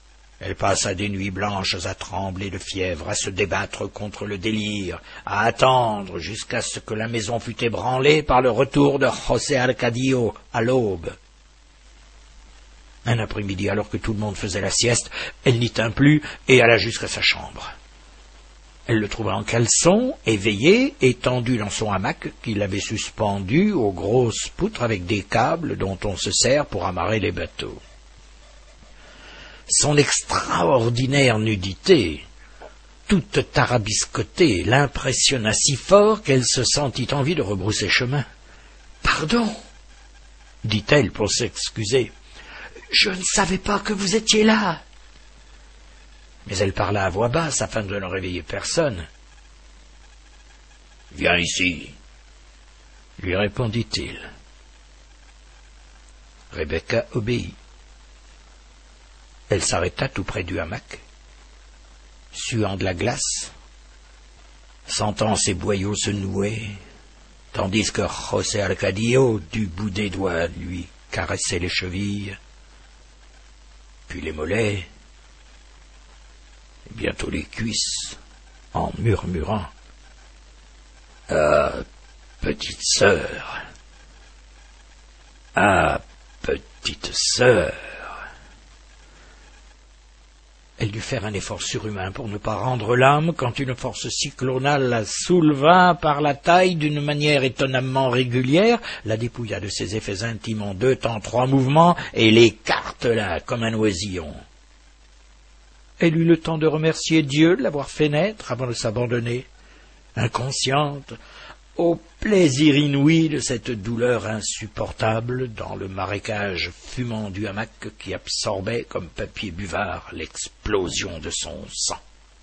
Elle passa des nuits blanches à trembler de fièvre, à se débattre contre le délire, à attendre jusqu'à ce que la maison fût ébranlée par le retour de José Arcadio à l'aube. Un après-midi, alors que tout le monde faisait la sieste, elle n'y tint plus et alla jusqu'à sa chambre. Elle le trouva en caleçon, éveillé, étendu dans son hamac qu'il avait suspendu aux grosses poutres avec des câbles dont on se sert pour amarrer les bateaux. Son extraordinaire nudité, toute tarabiscotée, l'impressionna si fort qu'elle se sentit envie de rebrousser chemin. « Pardon, dit-elle pour s'excuser, je ne savais pas que vous étiez là. » Mais elle parla à voix basse afin de ne réveiller personne. « Viens ici, » lui répondit-il. Rebecca obéit. Elle s'arrêta tout près du hamac, suant de la glace, sentant ses boyaux se nouer, tandis que José Arcadio, du bout des doigts, lui caressait les chevilles, puis les mollets, et bientôt les cuisses, en murmurant « Ah, petite sœur, ah, petite sœur !» Elle dut faire un effort surhumain pour ne pas rendre l'âme quand une force cyclonale la souleva par la taille d'une manière étonnamment régulière, la dépouilla de ses effets intimes en 2 temps 3 mouvements et l'écartela comme un oisillon. Elle eut le temps de remercier Dieu de l'avoir fait naître avant de s'abandonner, inconsciente, au plaisir inouï de cette douleur insupportable dans le marécage fumant du hamac qui absorbait comme papier buvard l'explosion de son sang.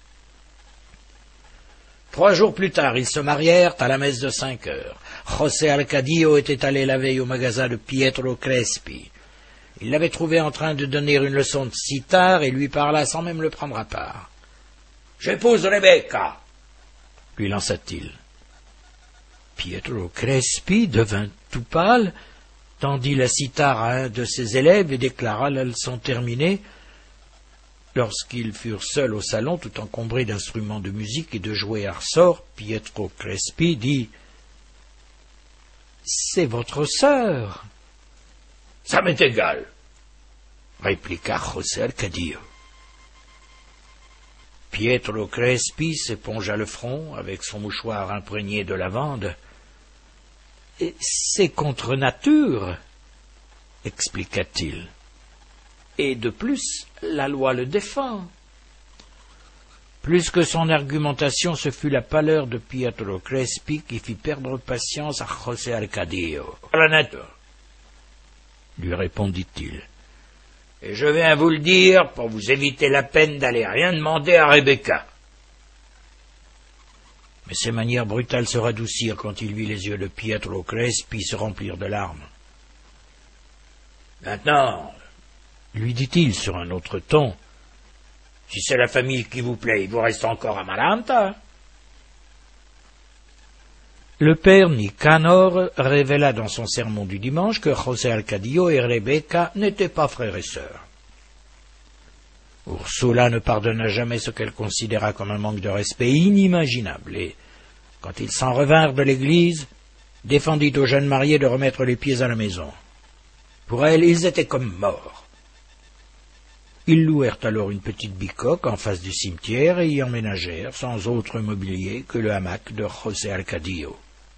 3 jours plus tard, ils se marièrent à la messe de 5 heures. José Arcadio était allé la veille au magasin de Pietro Crespi. Il l'avait trouvé en train de donner une leçon de sitar et lui parla sans même le prendre à part. « J'épouse Rebecca !» lui lança-t-il. Pietro Crespi devint tout pâle, tendit la cithare à un de ses élèves et déclara la leçon terminée. Lorsqu'ils furent seuls au salon, tout encombrés d'instruments de musique et de jouets à ressort, Pietro Crespi dit « C'est votre sœur !»« Ça m'est égal !» répliqua José Arcadio. Pietro Crespi s'épongea le front avec son mouchoir imprégné de lavande. « C'est contre nature, » expliqua-t-il. « Et de plus, la loi le défend. » Plus que son argumentation, ce fut la pâleur de Pietro Crespi qui fit perdre patience à José Arcadio. « La nature, » lui répondit-il. « Et je viens vous le dire pour vous éviter la peine d'aller rien demander à Rebecca. » Mais ses manières brutales se radoucirent quand il vit les yeux de Pietro Crespi se remplir de larmes. « Maintenant, » lui dit-il sur un autre ton, « si c'est la famille qui vous plaît, il vous reste encore à Malanta. » Le père Nicanor révéla dans son sermon du dimanche que José Arcadio et Rebecca n'étaient pas frères et sœurs. Ursula ne pardonna jamais ce qu'elle considéra comme un manque de respect inimaginable, et, quand ils s'en revinrent de l'église, défendit aux jeunes mariés de remettre les pieds à la maison. Pour elle, ils étaient comme morts. Ils louèrent alors une petite bicoque en face du cimetière et y emménagèrent sans autre mobilier que le hamac de José Arcadio.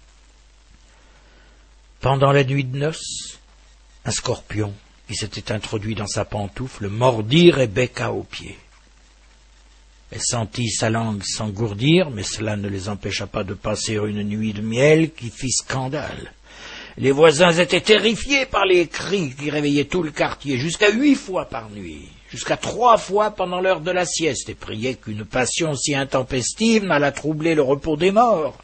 Pendant la nuit de noces, un scorpion qui s'était introduit dans sa pantoufle mordit Rebecca au pied. Elle sentit sa langue s'engourdir, mais cela ne les empêcha pas de passer une nuit de miel qui fit scandale. Les voisins étaient terrifiés par les cris qui réveillaient tout le quartier, jusqu'à 8 fois par nuit, jusqu'à 3 fois pendant l'heure de la sieste, et priaient qu'une passion si intempestive n'allât troubler le repos des morts.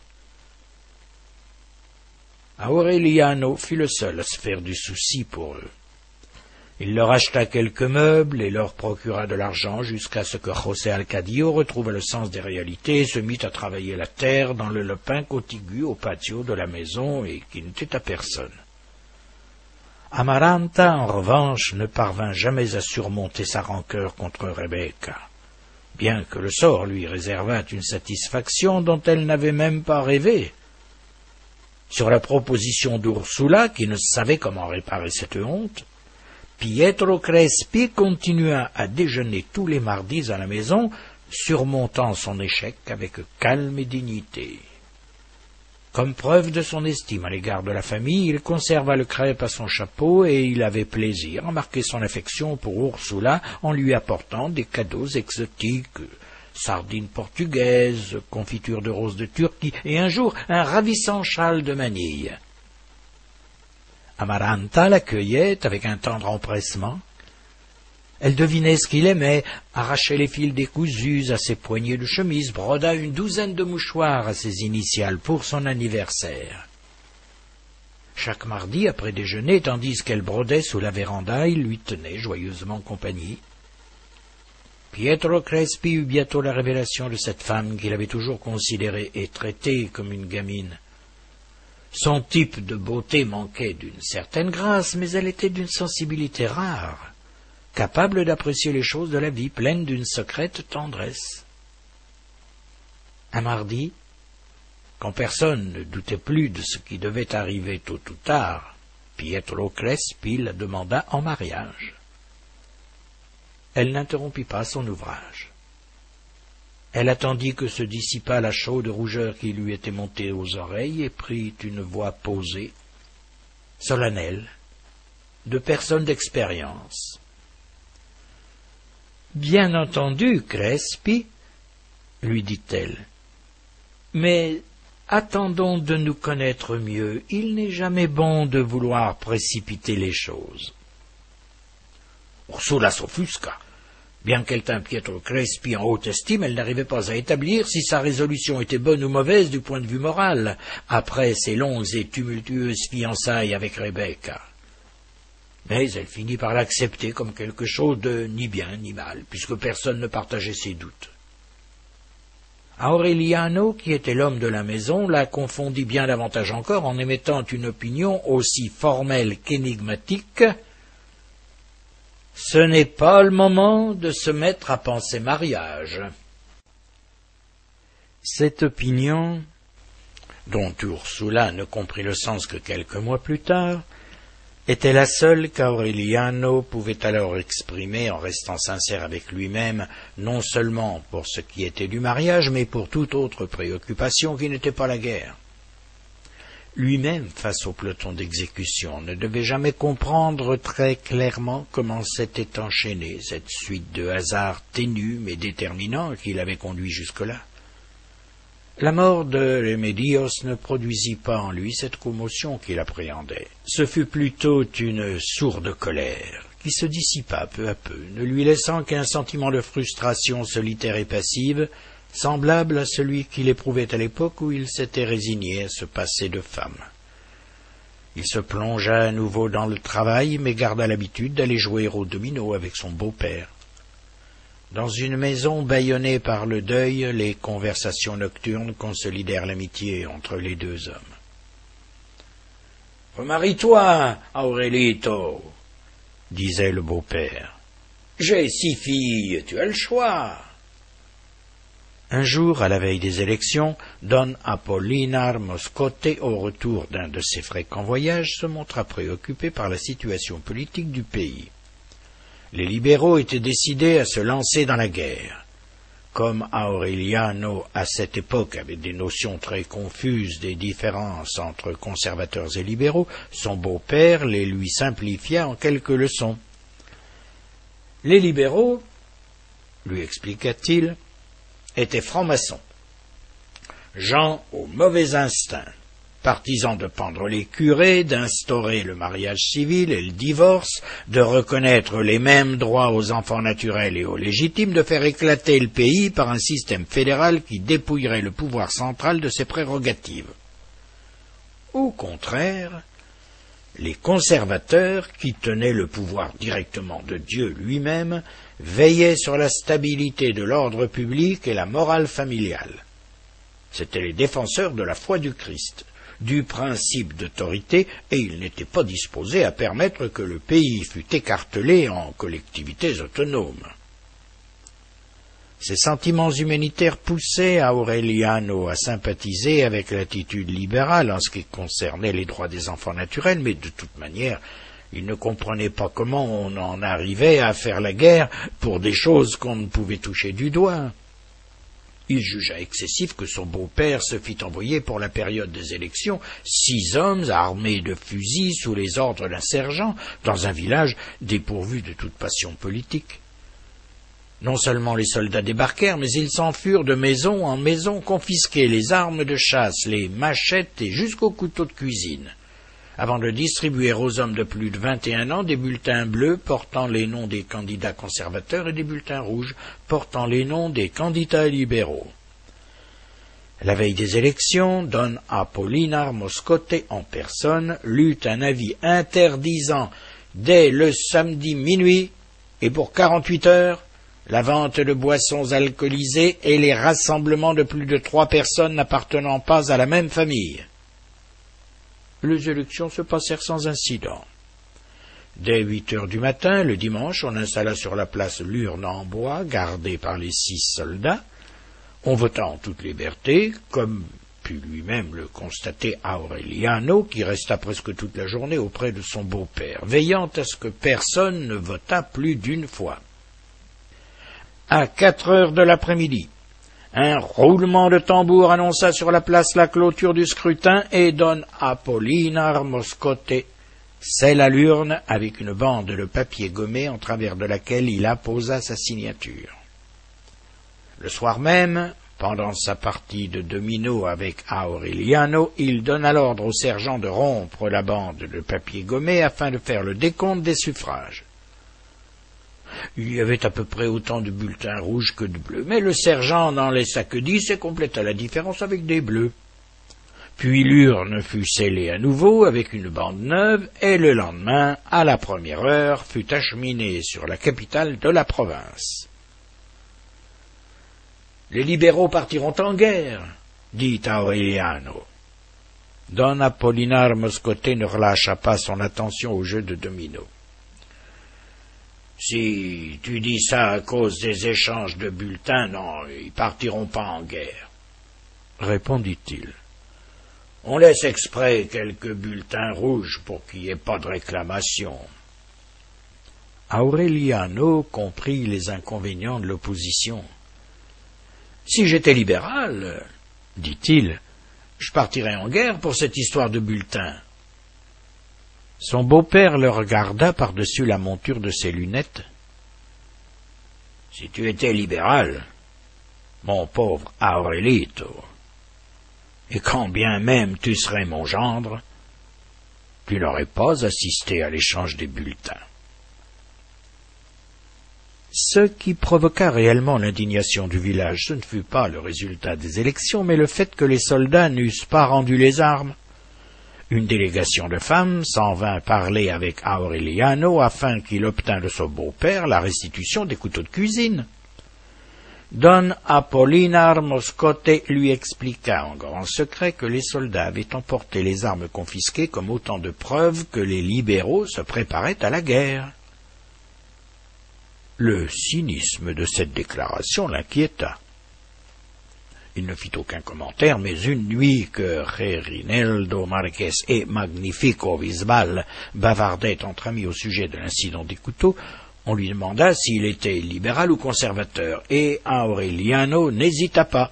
Aureliano fut le seul à se faire du souci pour eux. Il leur acheta quelques meubles et leur procura de l'argent jusqu'à ce que José Arcadio retrouva le sens des réalités et se mit à travailler la terre dans le lopin contigu au patio de la maison et qui n'était à personne. Amaranta, en revanche, ne parvint jamais à surmonter sa rancœur contre Rebecca, bien que le sort lui réservât une satisfaction dont elle n'avait même pas rêvé. Sur la proposition d'Ursula, qui ne savait comment réparer cette honte, Pietro Crespi continua à déjeuner tous les mardis à la maison, surmontant son échec avec calme et dignité. Comme preuve de son estime à l'égard de la famille, il conserva le crêpe à son chapeau et il avait plaisir à marquer son affection pour Ursula en lui apportant des cadeaux exotiques, sardines portugaises, confiture de roses de Turquie et un jour un ravissant châle de manille. Amaranta l'accueillait avec un tendre empressement. Elle devinait ce qu'il aimait, arrachait les fils décousus à ses poignets de chemise, broda une douzaine de mouchoirs à ses initiales pour son anniversaire. Chaque mardi, après déjeuner, tandis qu'elle brodait sous la véranda, il lui tenait joyeusement compagnie. Pietro Crespi eut bientôt la révélation de cette femme qu'il avait toujours considérée et traitée comme une gamine. Son type de beauté manquait d'une certaine grâce, mais elle était d'une sensibilité rare, capable d'apprécier les choses de la vie, pleine d'une secrète tendresse. Un mardi, quand personne ne doutait plus de ce qui devait arriver tôt ou tard, Pietro Crespi la demanda en mariage. Elle n'interrompit pas son ouvrage. Elle attendit que se dissipât la chaude rougeur qui lui était montée aux oreilles et prit une voix posée, solennelle, de personne d'expérience. « Bien entendu, Crespi, lui dit-elle, mais attendons de nous connaître mieux, il n'est jamais bon de vouloir précipiter les choses. » Ursula s'offusqua. Bien qu'elle tînt Pietro Crespi en haute estime, elle n'arrivait pas à établir si sa résolution était bonne ou mauvaise du point de vue moral, après ses longues et tumultueuses fiançailles avec Rebecca. Mais elle finit par l'accepter comme quelque chose de ni bien ni mal, puisque personne ne partageait ses doutes. Aureliano, qui était l'homme de la maison, la confondit bien davantage encore en émettant une opinion aussi formelle qu'énigmatique. Ce n'est pas le moment de se mettre à penser mariage. Cette opinion, dont Ursula ne comprit le sens que quelques mois plus tard, était la seule qu'Aureliano pouvait alors exprimer en restant sincère avec lui-même, non seulement pour ce qui était du mariage, mais pour toute autre préoccupation qui n'était pas la guerre. Lui-même, face au peloton d'exécution, ne devait jamais comprendre très clairement comment s'était enchaînée cette suite de hasards ténus mais déterminants qui l'avaient conduit jusque-là. La mort de Remedios ne produisit pas en lui cette commotion qu'il appréhendait. Ce fut plutôt une sourde colère qui se dissipa peu à peu, ne lui laissant qu'un sentiment de frustration solitaire et passive, semblable à celui qu'il éprouvait à l'époque où il s'était résigné à se passer de femme. Il se plongea à nouveau dans le travail, mais garda l'habitude d'aller jouer au domino avec son beau-père. Dans une maison bâillonnée par le deuil, les conversations nocturnes consolidèrent l'amitié entre les deux hommes. « Remarie-toi, Aurelito, » disait le beau-père. « J'ai 6 filles, tu as le choix. » Un jour, à la veille des élections, Don Apollinar Moscote, au retour d'un de ses fréquents voyages, se montra préoccupé par la situation politique du pays. Les libéraux étaient décidés à se lancer dans la guerre. Comme Aureliano, à cette époque, avait des notions très confuses des différences entre conservateurs et libéraux, son beau-père les lui simplifia en quelques leçons. Les libéraux, lui expliqua-t-il, étaient francs-maçons, gens aux mauvais instincts, partisans de pendre les curés, d'instaurer le mariage civil et le divorce, de reconnaître les mêmes droits aux enfants naturels et aux légitimes, de faire éclater le pays par un système fédéral qui dépouillerait le pouvoir central de ses prérogatives. Au contraire, les conservateurs, qui tenaient le pouvoir directement de Dieu lui-même, veillaient sur la stabilité de l'ordre public et la morale familiale. C'étaient les défenseurs de la foi du Christ. du principe d'autorité et il n'était pas disposé à permettre que le pays fût écartelé en collectivités autonomes. Ces sentiments humanitaires poussaient Aureliano à sympathiser avec l'attitude libérale en ce qui concernait les droits des enfants naturels, mais de toute manière, il ne comprenait pas comment on en arrivait à faire la guerre pour des choses qu'on ne pouvait toucher du doigt. Il jugea excessif que son beau-père se fît envoyer pour la période des élections 6 hommes armés de fusils sous les ordres d'un sergent dans un village dépourvu de toute passion politique. Non seulement les soldats débarquèrent, mais ils s'enfuirent de maison en maison, confisquaient les armes de chasse, les machettes et jusqu'aux couteaux de cuisine, avant de distribuer aux hommes de plus de 21 ans des bulletins bleus portant les noms des candidats conservateurs et des bulletins rouges portant les noms des candidats libéraux. La veille des élections, Don Apolinar Moscote en personne lut un avis interdisant dès le samedi minuit et pour 48 heures la vente de boissons alcoolisées et les rassemblements de plus de 3 personnes n'appartenant pas à la même famille. Les élections se passèrent sans incident. Dès 8 heures du matin, le dimanche, on installa sur la place l'urne en bois, gardée par les 6 soldats. On vota en toute liberté, comme put lui-même le constater Aureliano, qui resta presque toute la journée auprès de son beau-père, veillant à ce que personne ne votât plus d'une fois. À 4 heures de l'après-midi, un roulement de tambour annonça sur la place la clôture du scrutin et Don Apolinar Moscote scella l'urne avec une bande de papier gommé en travers de laquelle il apposa sa signature. Le soir même, pendant sa partie de domino avec Aureliano, il donna l'ordre au sergent de rompre la bande de papier gommé afin de faire le décompte des suffrages. Il y avait à peu près autant de bulletins rouges que de bleus, mais le sergent n'en laissa que 10 et compléta la différence avec des bleus. Puis l'urne fut scellée à nouveau avec une bande neuve, et le lendemain, à la première heure, fut acheminée sur la capitale de la province. « Les libéraux partiront en guerre, dit Aureliano. Don Apolinar Moscote ne relâcha pas son attention au jeu de domino. Si tu dis ça à cause des échanges de bulletins, non, ils partiront pas en guerre, répondit-il. On laisse exprès quelques bulletins rouges pour qu'il n'y ait pas de réclamation. Aureliano comprit les inconvénients de l'opposition. Si j'étais libéral, dit-il, je partirais en guerre pour cette histoire de bulletins. Son beau-père le regarda par-dessus la monture de ses lunettes. « Si tu étais libéral, mon pauvre Aurelito, et quand bien même tu serais mon gendre, tu n'aurais pas assisté à l'échange des bulletins. » Ce qui provoqua réellement l'indignation du village, ce ne fut pas le résultat des élections, mais le fait que les soldats n'eussent pas rendu les armes. Une délégation de femmes s'en vint parler avec Aureliano afin qu'il obtînt de son beau-père la restitution des couteaux de cuisine. Don Apolinar Moscote lui expliqua en grand secret que les soldats avaient emporté les armes confisquées comme autant de preuves que les libéraux se préparaient à la guerre. Le cynisme de cette déclaration l'inquiéta. Il ne fit aucun commentaire, mais une nuit que Rerinaldo Marquez et Magnifico Visbal bavardaient entre amis au sujet de l'incident des couteaux, on lui demanda s'il était libéral ou conservateur, et Aureliano n'hésita pas.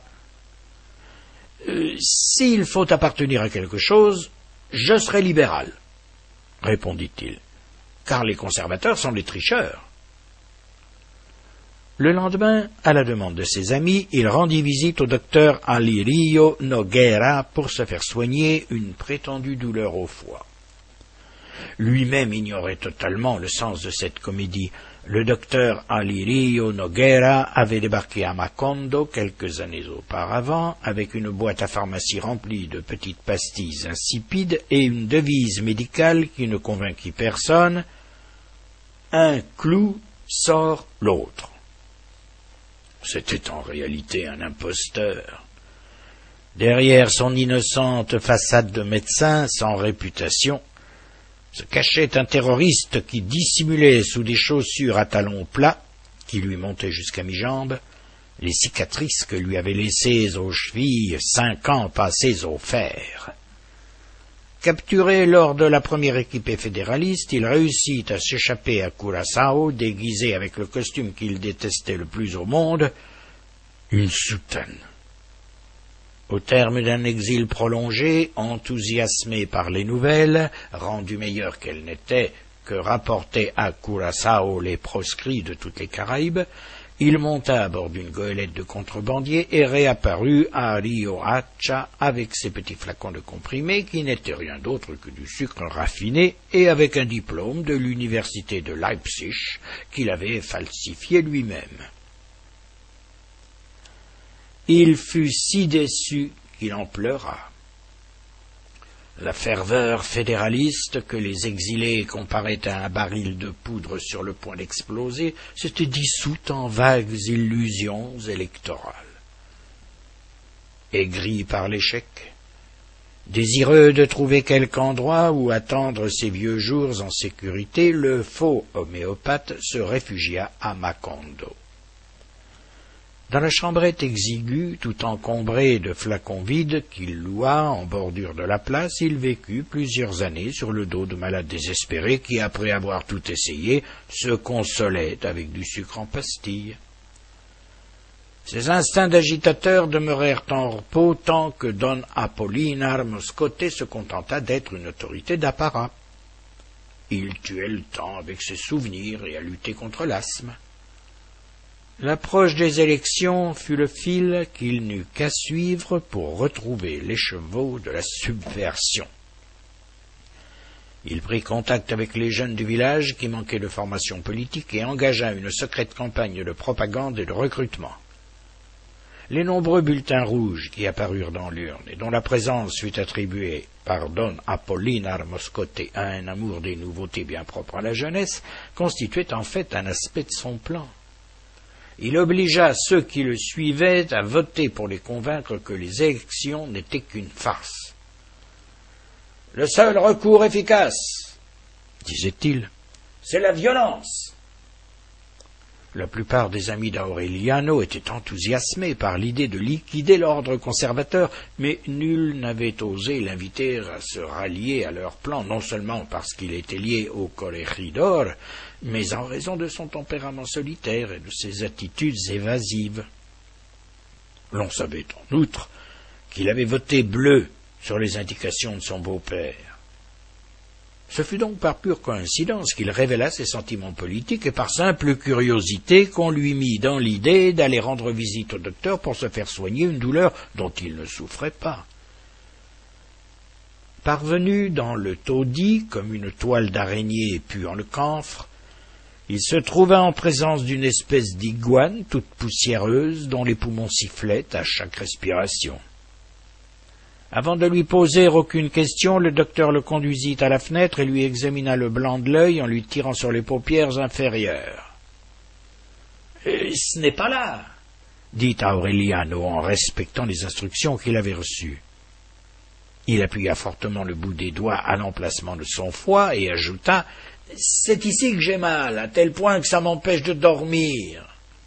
« S'il faut appartenir à quelque chose, je serai libéral, » répondit-il, « car les conservateurs sont des tricheurs. » Le lendemain, à la demande de ses amis, il rendit visite au docteur Alirio Noguera pour se faire soigner une prétendue douleur au foie. Lui-même ignorait totalement le sens de cette comédie. Le docteur Alirio Noguera avait débarqué à Macondo quelques années auparavant avec une boîte à pharmacie remplie de petites pastilles insipides et une devise médicale qui ne convainquit personne. Un clou sort l'autre. C'était en réalité un imposteur. Derrière son innocente façade de médecin sans réputation, se cachait un terroriste qui dissimulait sous des chaussures à talons plats, qui lui montaient jusqu'à mi-jambe, les cicatrices que lui avaient laissées aux chevilles 5 ans passés au fer. Capturé lors de la première équipée fédéraliste, il réussit à s'échapper à Curaçao, déguisé avec le costume qu'il détestait le plus au monde, une soutane. Au terme d'un exil prolongé, enthousiasmé par les nouvelles, rendues meilleures qu'elles n'étaient, que rapportaient à Curaçao les proscrits de toutes les Caraïbes, il monta à bord d'une goélette de contrebandier et réapparut à Rio Hacha avec ses petits flacons de comprimés qui n'étaient rien d'autre que du sucre raffiné et avec un diplôme de l'université de Leipzig qu'il avait falsifié lui-même. Il fut si déçu qu'il en pleura. La ferveur fédéraliste que les exilés comparaient à un baril de poudre sur le point d'exploser s'était dissoute en vagues illusions électorales. Aigri par l'échec, désireux de trouver quelque endroit où attendre ses vieux jours en sécurité, le faux homéopathe se réfugia à Macondo. Dans la chambrette exiguë, tout encombrée de flacons vides qu'il loua en bordure de la place, il vécut plusieurs années sur le dos de malades désespérés qui, après avoir tout essayé, se consolaient avec du sucre en pastilles. Ses instincts d'agitateur demeurèrent en repos tant que Don Apolinar Moscote se contenta d'être une autorité d'apparat. Il tuait le temps avec ses souvenirs et à lutter contre l'asthme. L'approche des élections fut le fil qu'il n'eut qu'à suivre pour retrouver l'écheveau de la subversion. Il prit contact avec les jeunes du village qui manquaient de formation politique et engagea une secrète campagne de propagande et de recrutement. Les nombreux bulletins rouges qui apparurent dans l'urne et dont la présence fut attribuée par Don Apolinar Moscote à un amour des nouveautés bien propres à la jeunesse constituaient en fait un aspect de son plan. Il obligea ceux qui le suivaient à voter pour les convaincre que les élections n'étaient qu'une farce. « Le seul recours efficace, disait-il, c'est la violence. » La plupart des amis d'Aureliano étaient enthousiasmés par l'idée de liquider l'ordre conservateur, mais nul n'avait osé l'inviter à se rallier à leur plan, non seulement parce qu'il était lié au corregidor, mais en raison de son tempérament solitaire et de ses attitudes évasives. L'on savait en outre qu'il avait voté bleu sur les indications de son beau-père. Ce fut donc par pure coïncidence qu'il révéla ses sentiments politiques et par simple curiosité qu'on lui mit dans l'idée d'aller rendre visite au docteur pour se faire soigner une douleur dont il ne souffrait pas. Parvenu dans le taudis, comme une toile d'araignée puant le camphre, il se trouva en présence d'une espèce d'iguane toute poussiéreuse dont les poumons sifflaient à chaque respiration. Avant de lui poser aucune question, le docteur le conduisit à la fenêtre et lui examina le blanc de l'œil en lui tirant sur les paupières inférieures. « Ce n'est pas là, » dit Aureliano en respectant les instructions qu'il avait reçues. Il appuya fortement le bout des doigts à l'emplacement de son foie et ajouta « C'est ici que j'ai mal, à tel point que ça m'empêche de dormir. »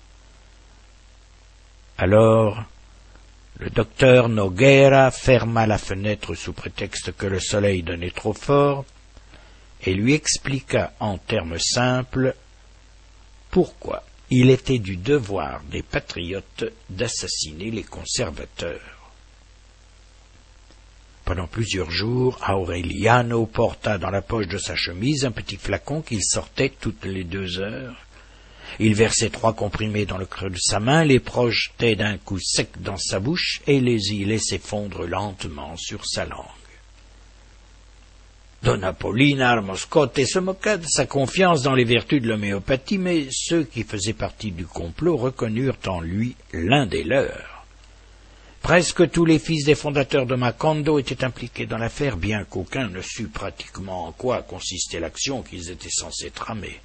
Alors, le docteur Noguera ferma la fenêtre sous prétexte que le soleil donnait trop fort et lui expliqua en termes simples pourquoi il était du devoir des patriotes d'assassiner les conservateurs. Pendant plusieurs jours, Aureliano porta dans la poche de sa chemise un petit flacon qu'il sortait toutes les 2 heures. Il versait 3 comprimés dans le creux de sa main, les projetait d'un coup sec dans sa bouche et les y laissait fondre lentement sur sa langue. Don Apolinar Moscote se moqua de sa confiance dans les vertus de l'homéopathie, mais ceux qui faisaient partie du complot reconnurent en lui l'un des leurs. Presque tous les fils des fondateurs de Macondo étaient impliqués dans l'affaire, bien qu'aucun ne sût pratiquement en quoi consistait l'action qu'ils étaient censés tramer.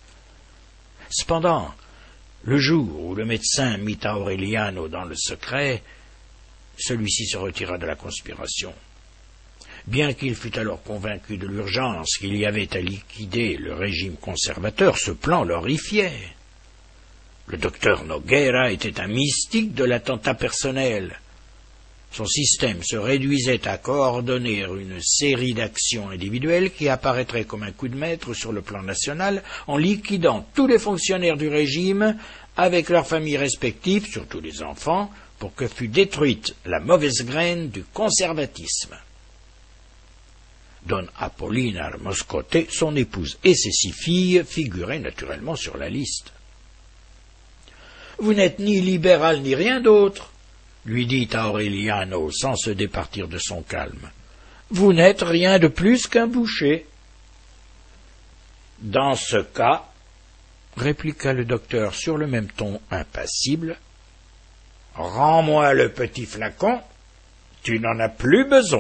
Cependant, le jour où le médecin mit Aureliano dans le secret, celui-ci se retira de la conspiration. Bien qu'il fût alors convaincu de l'urgence qu'il y avait à liquider le régime conservateur, ce plan l'horrifiait. Le docteur Nogueira était un mystique de l'attentat personnel. Son système se réduisait à coordonner une série d'actions individuelles qui apparaîtraient comme un coup de maître sur le plan national en liquidant tous les fonctionnaires du régime avec leurs familles respectives, surtout les enfants, pour que fût détruite la mauvaise graine du conservatisme. Don Apolinar Moscote, son épouse et ses 6 filles figuraient naturellement sur la liste. « Vous n'êtes ni libéral ni rien d'autre, » lui dit Aureliano sans se départir de son calme. « Vous n'êtes rien de plus qu'un boucher. »« Dans ce cas, » répliqua le docteur sur le même ton impassible, « rends-moi le petit flacon, tu n'en as plus besoin. »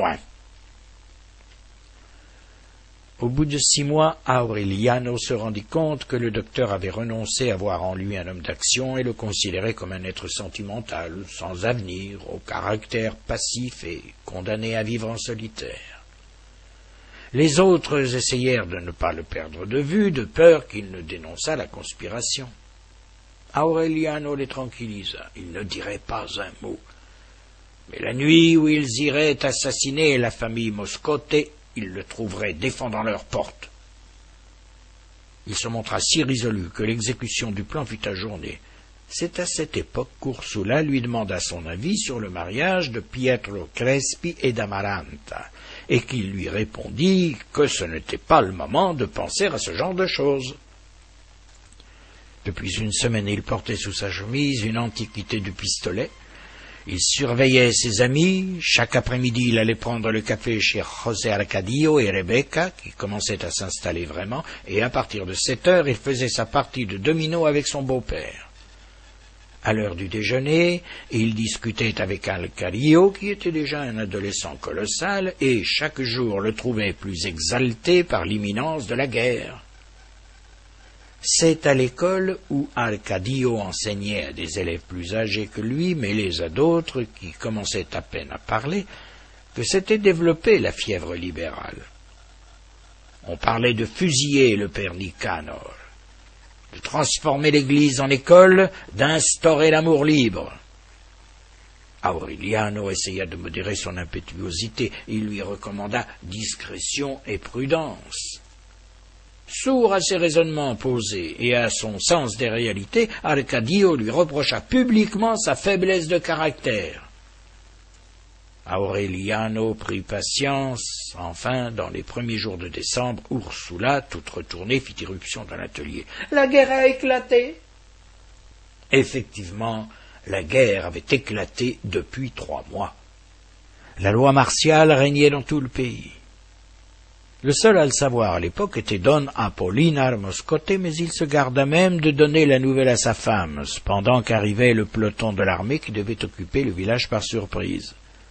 Au bout de 6 mois, Aureliano se rendit compte que le docteur avait renoncé à voir en lui un homme d'action et le considérait comme un être sentimental, sans avenir, au caractère passif et condamné à vivre en solitaire. Les autres essayèrent de ne pas le perdre de vue, de peur qu'il ne dénonçât la conspiration. Aureliano les tranquillisa, il ne dirait pas un mot. Mais la nuit où ils iraient assassiner la famille Moscote, ils le trouveraient défendant leur porte. Il se montra si résolu que l'exécution du plan fut ajournée. C'est à cette époque qu'Ursula lui demanda son avis sur le mariage de Pietro Crespi et d'Amaranta, et qu'il lui répondit que ce n'était pas le moment de penser à ce genre de choses. Depuis une semaine, il portait sous sa chemise une antiquité de pistolet. Il surveillait ses amis. Chaque après-midi, il allait prendre le café chez José Arcadio et Rebecca, qui commençaient à s'installer vraiment, et à partir de 7 heures, il faisait sa partie de domino avec son beau-père. À l'heure du déjeuner, il discutait avec Alcario, qui était déjà un adolescent colossal, et chaque jour le trouvait plus exalté par l'imminence de la guerre. C'est à l'école où Arcadio enseignait à des élèves plus âgés que lui, mêlés à d'autres qui commençaient à peine à parler, que s'était développée la fièvre libérale. On parlait de fusiller le père Nicanor, de transformer l'Église en école, d'instaurer l'amour libre. Aureliano essaya de modérer son impétuosité. Il lui recommanda discrétion et prudence. Sourd à ses raisonnements posés et à son sens des réalités, Arcadio lui reprocha publiquement sa faiblesse de caractère. Aureliano prit patience. Enfin, dans les premiers jours de décembre, Ursula, toute retournée, fit irruption dans l'atelier. « La guerre a éclaté !» Effectivement, la guerre avait éclaté depuis 3 mois. La loi martiale régnait dans tout le pays. Le seul à le savoir à l'époque était Don Apolinar Moscote, mais il se garda même de donner la nouvelle à sa femme, pendant qu'arrivait le peloton de l'armée qui devait occuper le village par surprise.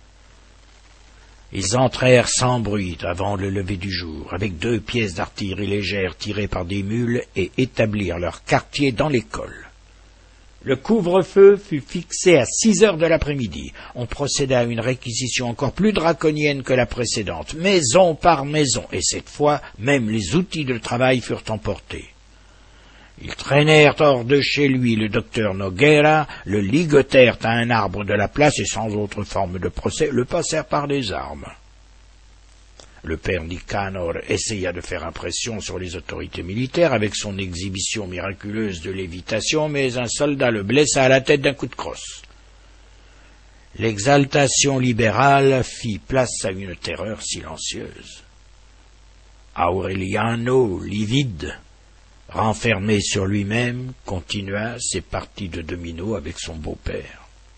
Ils entrèrent sans bruit avant le lever du jour, avec 2 pièces d'artillerie légère tirées par des mules, et établirent leur quartier dans l'école. Le couvre-feu fut fixé à 6 heures de l'après-midi. On procéda à une réquisition encore plus draconienne que la précédente, maison par maison, et cette fois, même les outils de travail furent emportés. Ils traînèrent hors de chez lui le docteur Nogueira, le ligotèrent à un arbre de la place et sans autre forme de procès, le passèrent par les armes. Le père Nicanor essaya de faire impression sur les autorités militaires avec son exhibition miraculeuse de lévitation, mais un soldat le blessa à la tête d'un coup de crosse. L'exaltation libérale fit place à une terreur silencieuse. Aureliano, livide, renfermé sur lui-même, continua ses parties de domino avec son beau-père.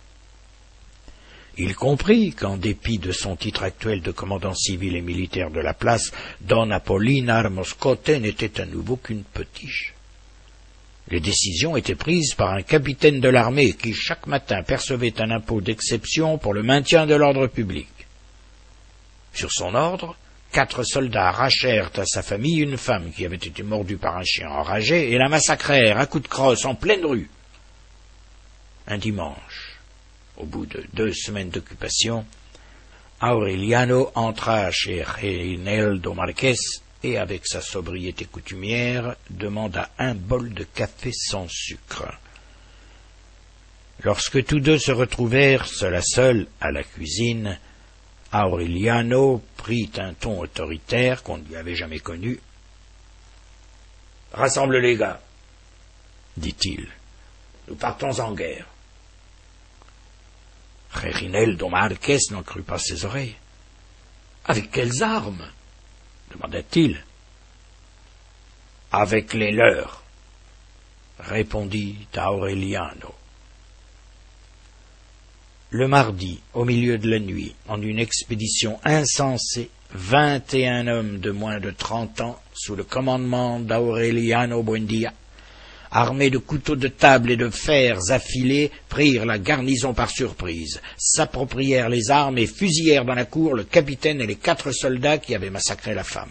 Il comprit qu'en dépit de son titre actuel de commandant civil et militaire de la place, Don Apolinar Moscote n'était à nouveau qu'une potiche. Les décisions étaient prises par un capitaine de l'armée qui chaque matin percevait un impôt d'exception pour le maintien de l'ordre public. Sur son ordre, 4 soldats arrachèrent à sa famille une femme qui avait été mordue par un chien enragé et la massacrèrent à coups de crosse en pleine rue. Un dimanche, Au bout de 2 semaines d'occupation, Aureliano entra chez Reinaldo Marquez et, avec sa sobriété coutumière, demanda un bol de café sans sucre. Lorsque tous deux se retrouvèrent seul à seul à la cuisine, Aureliano prit un ton autoritaire qu'on ne lui avait jamais connu. « Rassemble les gars, dit-il. Nous partons en guerre. » Reinaldo Marquez n'en crut pas ses oreilles. « Avec quelles armes ?» demanda-t-il. « Avec les leurs, » répondit Aureliano. Le mardi, au milieu de la nuit, en une expédition insensée, 21 hommes de moins de 30 ans, sous le commandement d'Aureliano Buendia, armés de couteaux de table et de fers affilés, prirent la garnison par surprise, s'approprièrent les armes et fusillèrent dans la cour le capitaine et les 4 soldats qui avaient massacré la femme.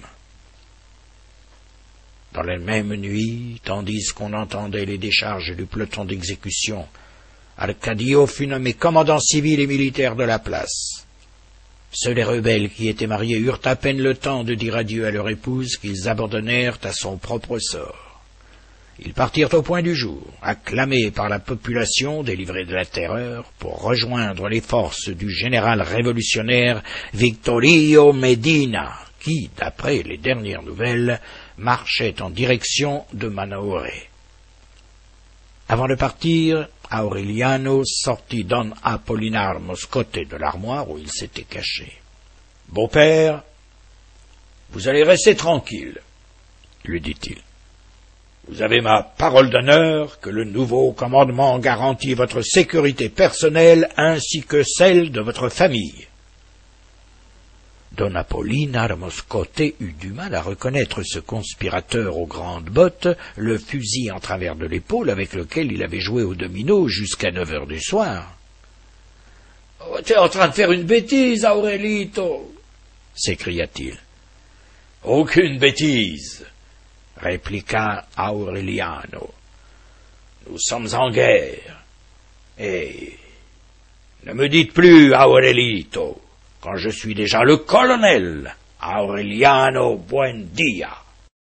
Dans la même nuit, tandis qu'on entendait les décharges du peloton d'exécution, Arcadio fut nommé commandant civil et militaire de la place. Seuls les rebelles qui étaient mariés eurent à peine le temps de dire adieu à leur épouse qu'ils abandonnèrent à son propre sort. Ils partirent au point du jour, acclamés par la population délivrée de la terreur, pour rejoindre les forces du général révolutionnaire Victorio Medina, qui, d'après les dernières nouvelles, marchait en direction de Manaure. Avant de partir, Aureliano sortit Don Apolinar Moscote de l'armoire où il s'était caché. « Beau-père, vous allez rester tranquille, » lui dit-il. « Vous avez ma parole d'honneur que le nouveau commandement garantit votre sécurité personnelle ainsi que celle de votre famille. » Don Apolinar Moscote eut du mal à reconnaître ce conspirateur aux grandes bottes, le fusil en travers de l'épaule avec lequel il avait joué au domino jusqu'à 9 heures du soir. Oh, « Tu es en train de faire une bêtise, Aurelito !» s'écria-t-il. « Aucune bêtise !» répliqua Aureliano. « Nous sommes en guerre. Et ne me dites plus, Aurelito, quand je suis déjà le colonel Aureliano Buendia. »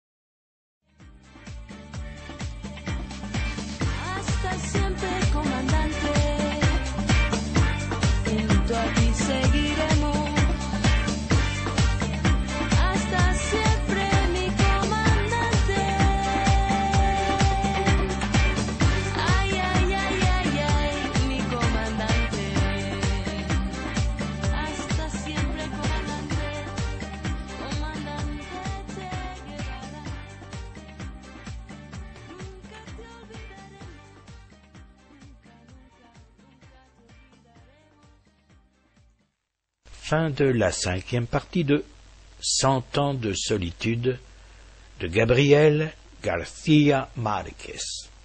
Fin de la 5e partie de 100 ans de solitude de Gabriel García Márquez.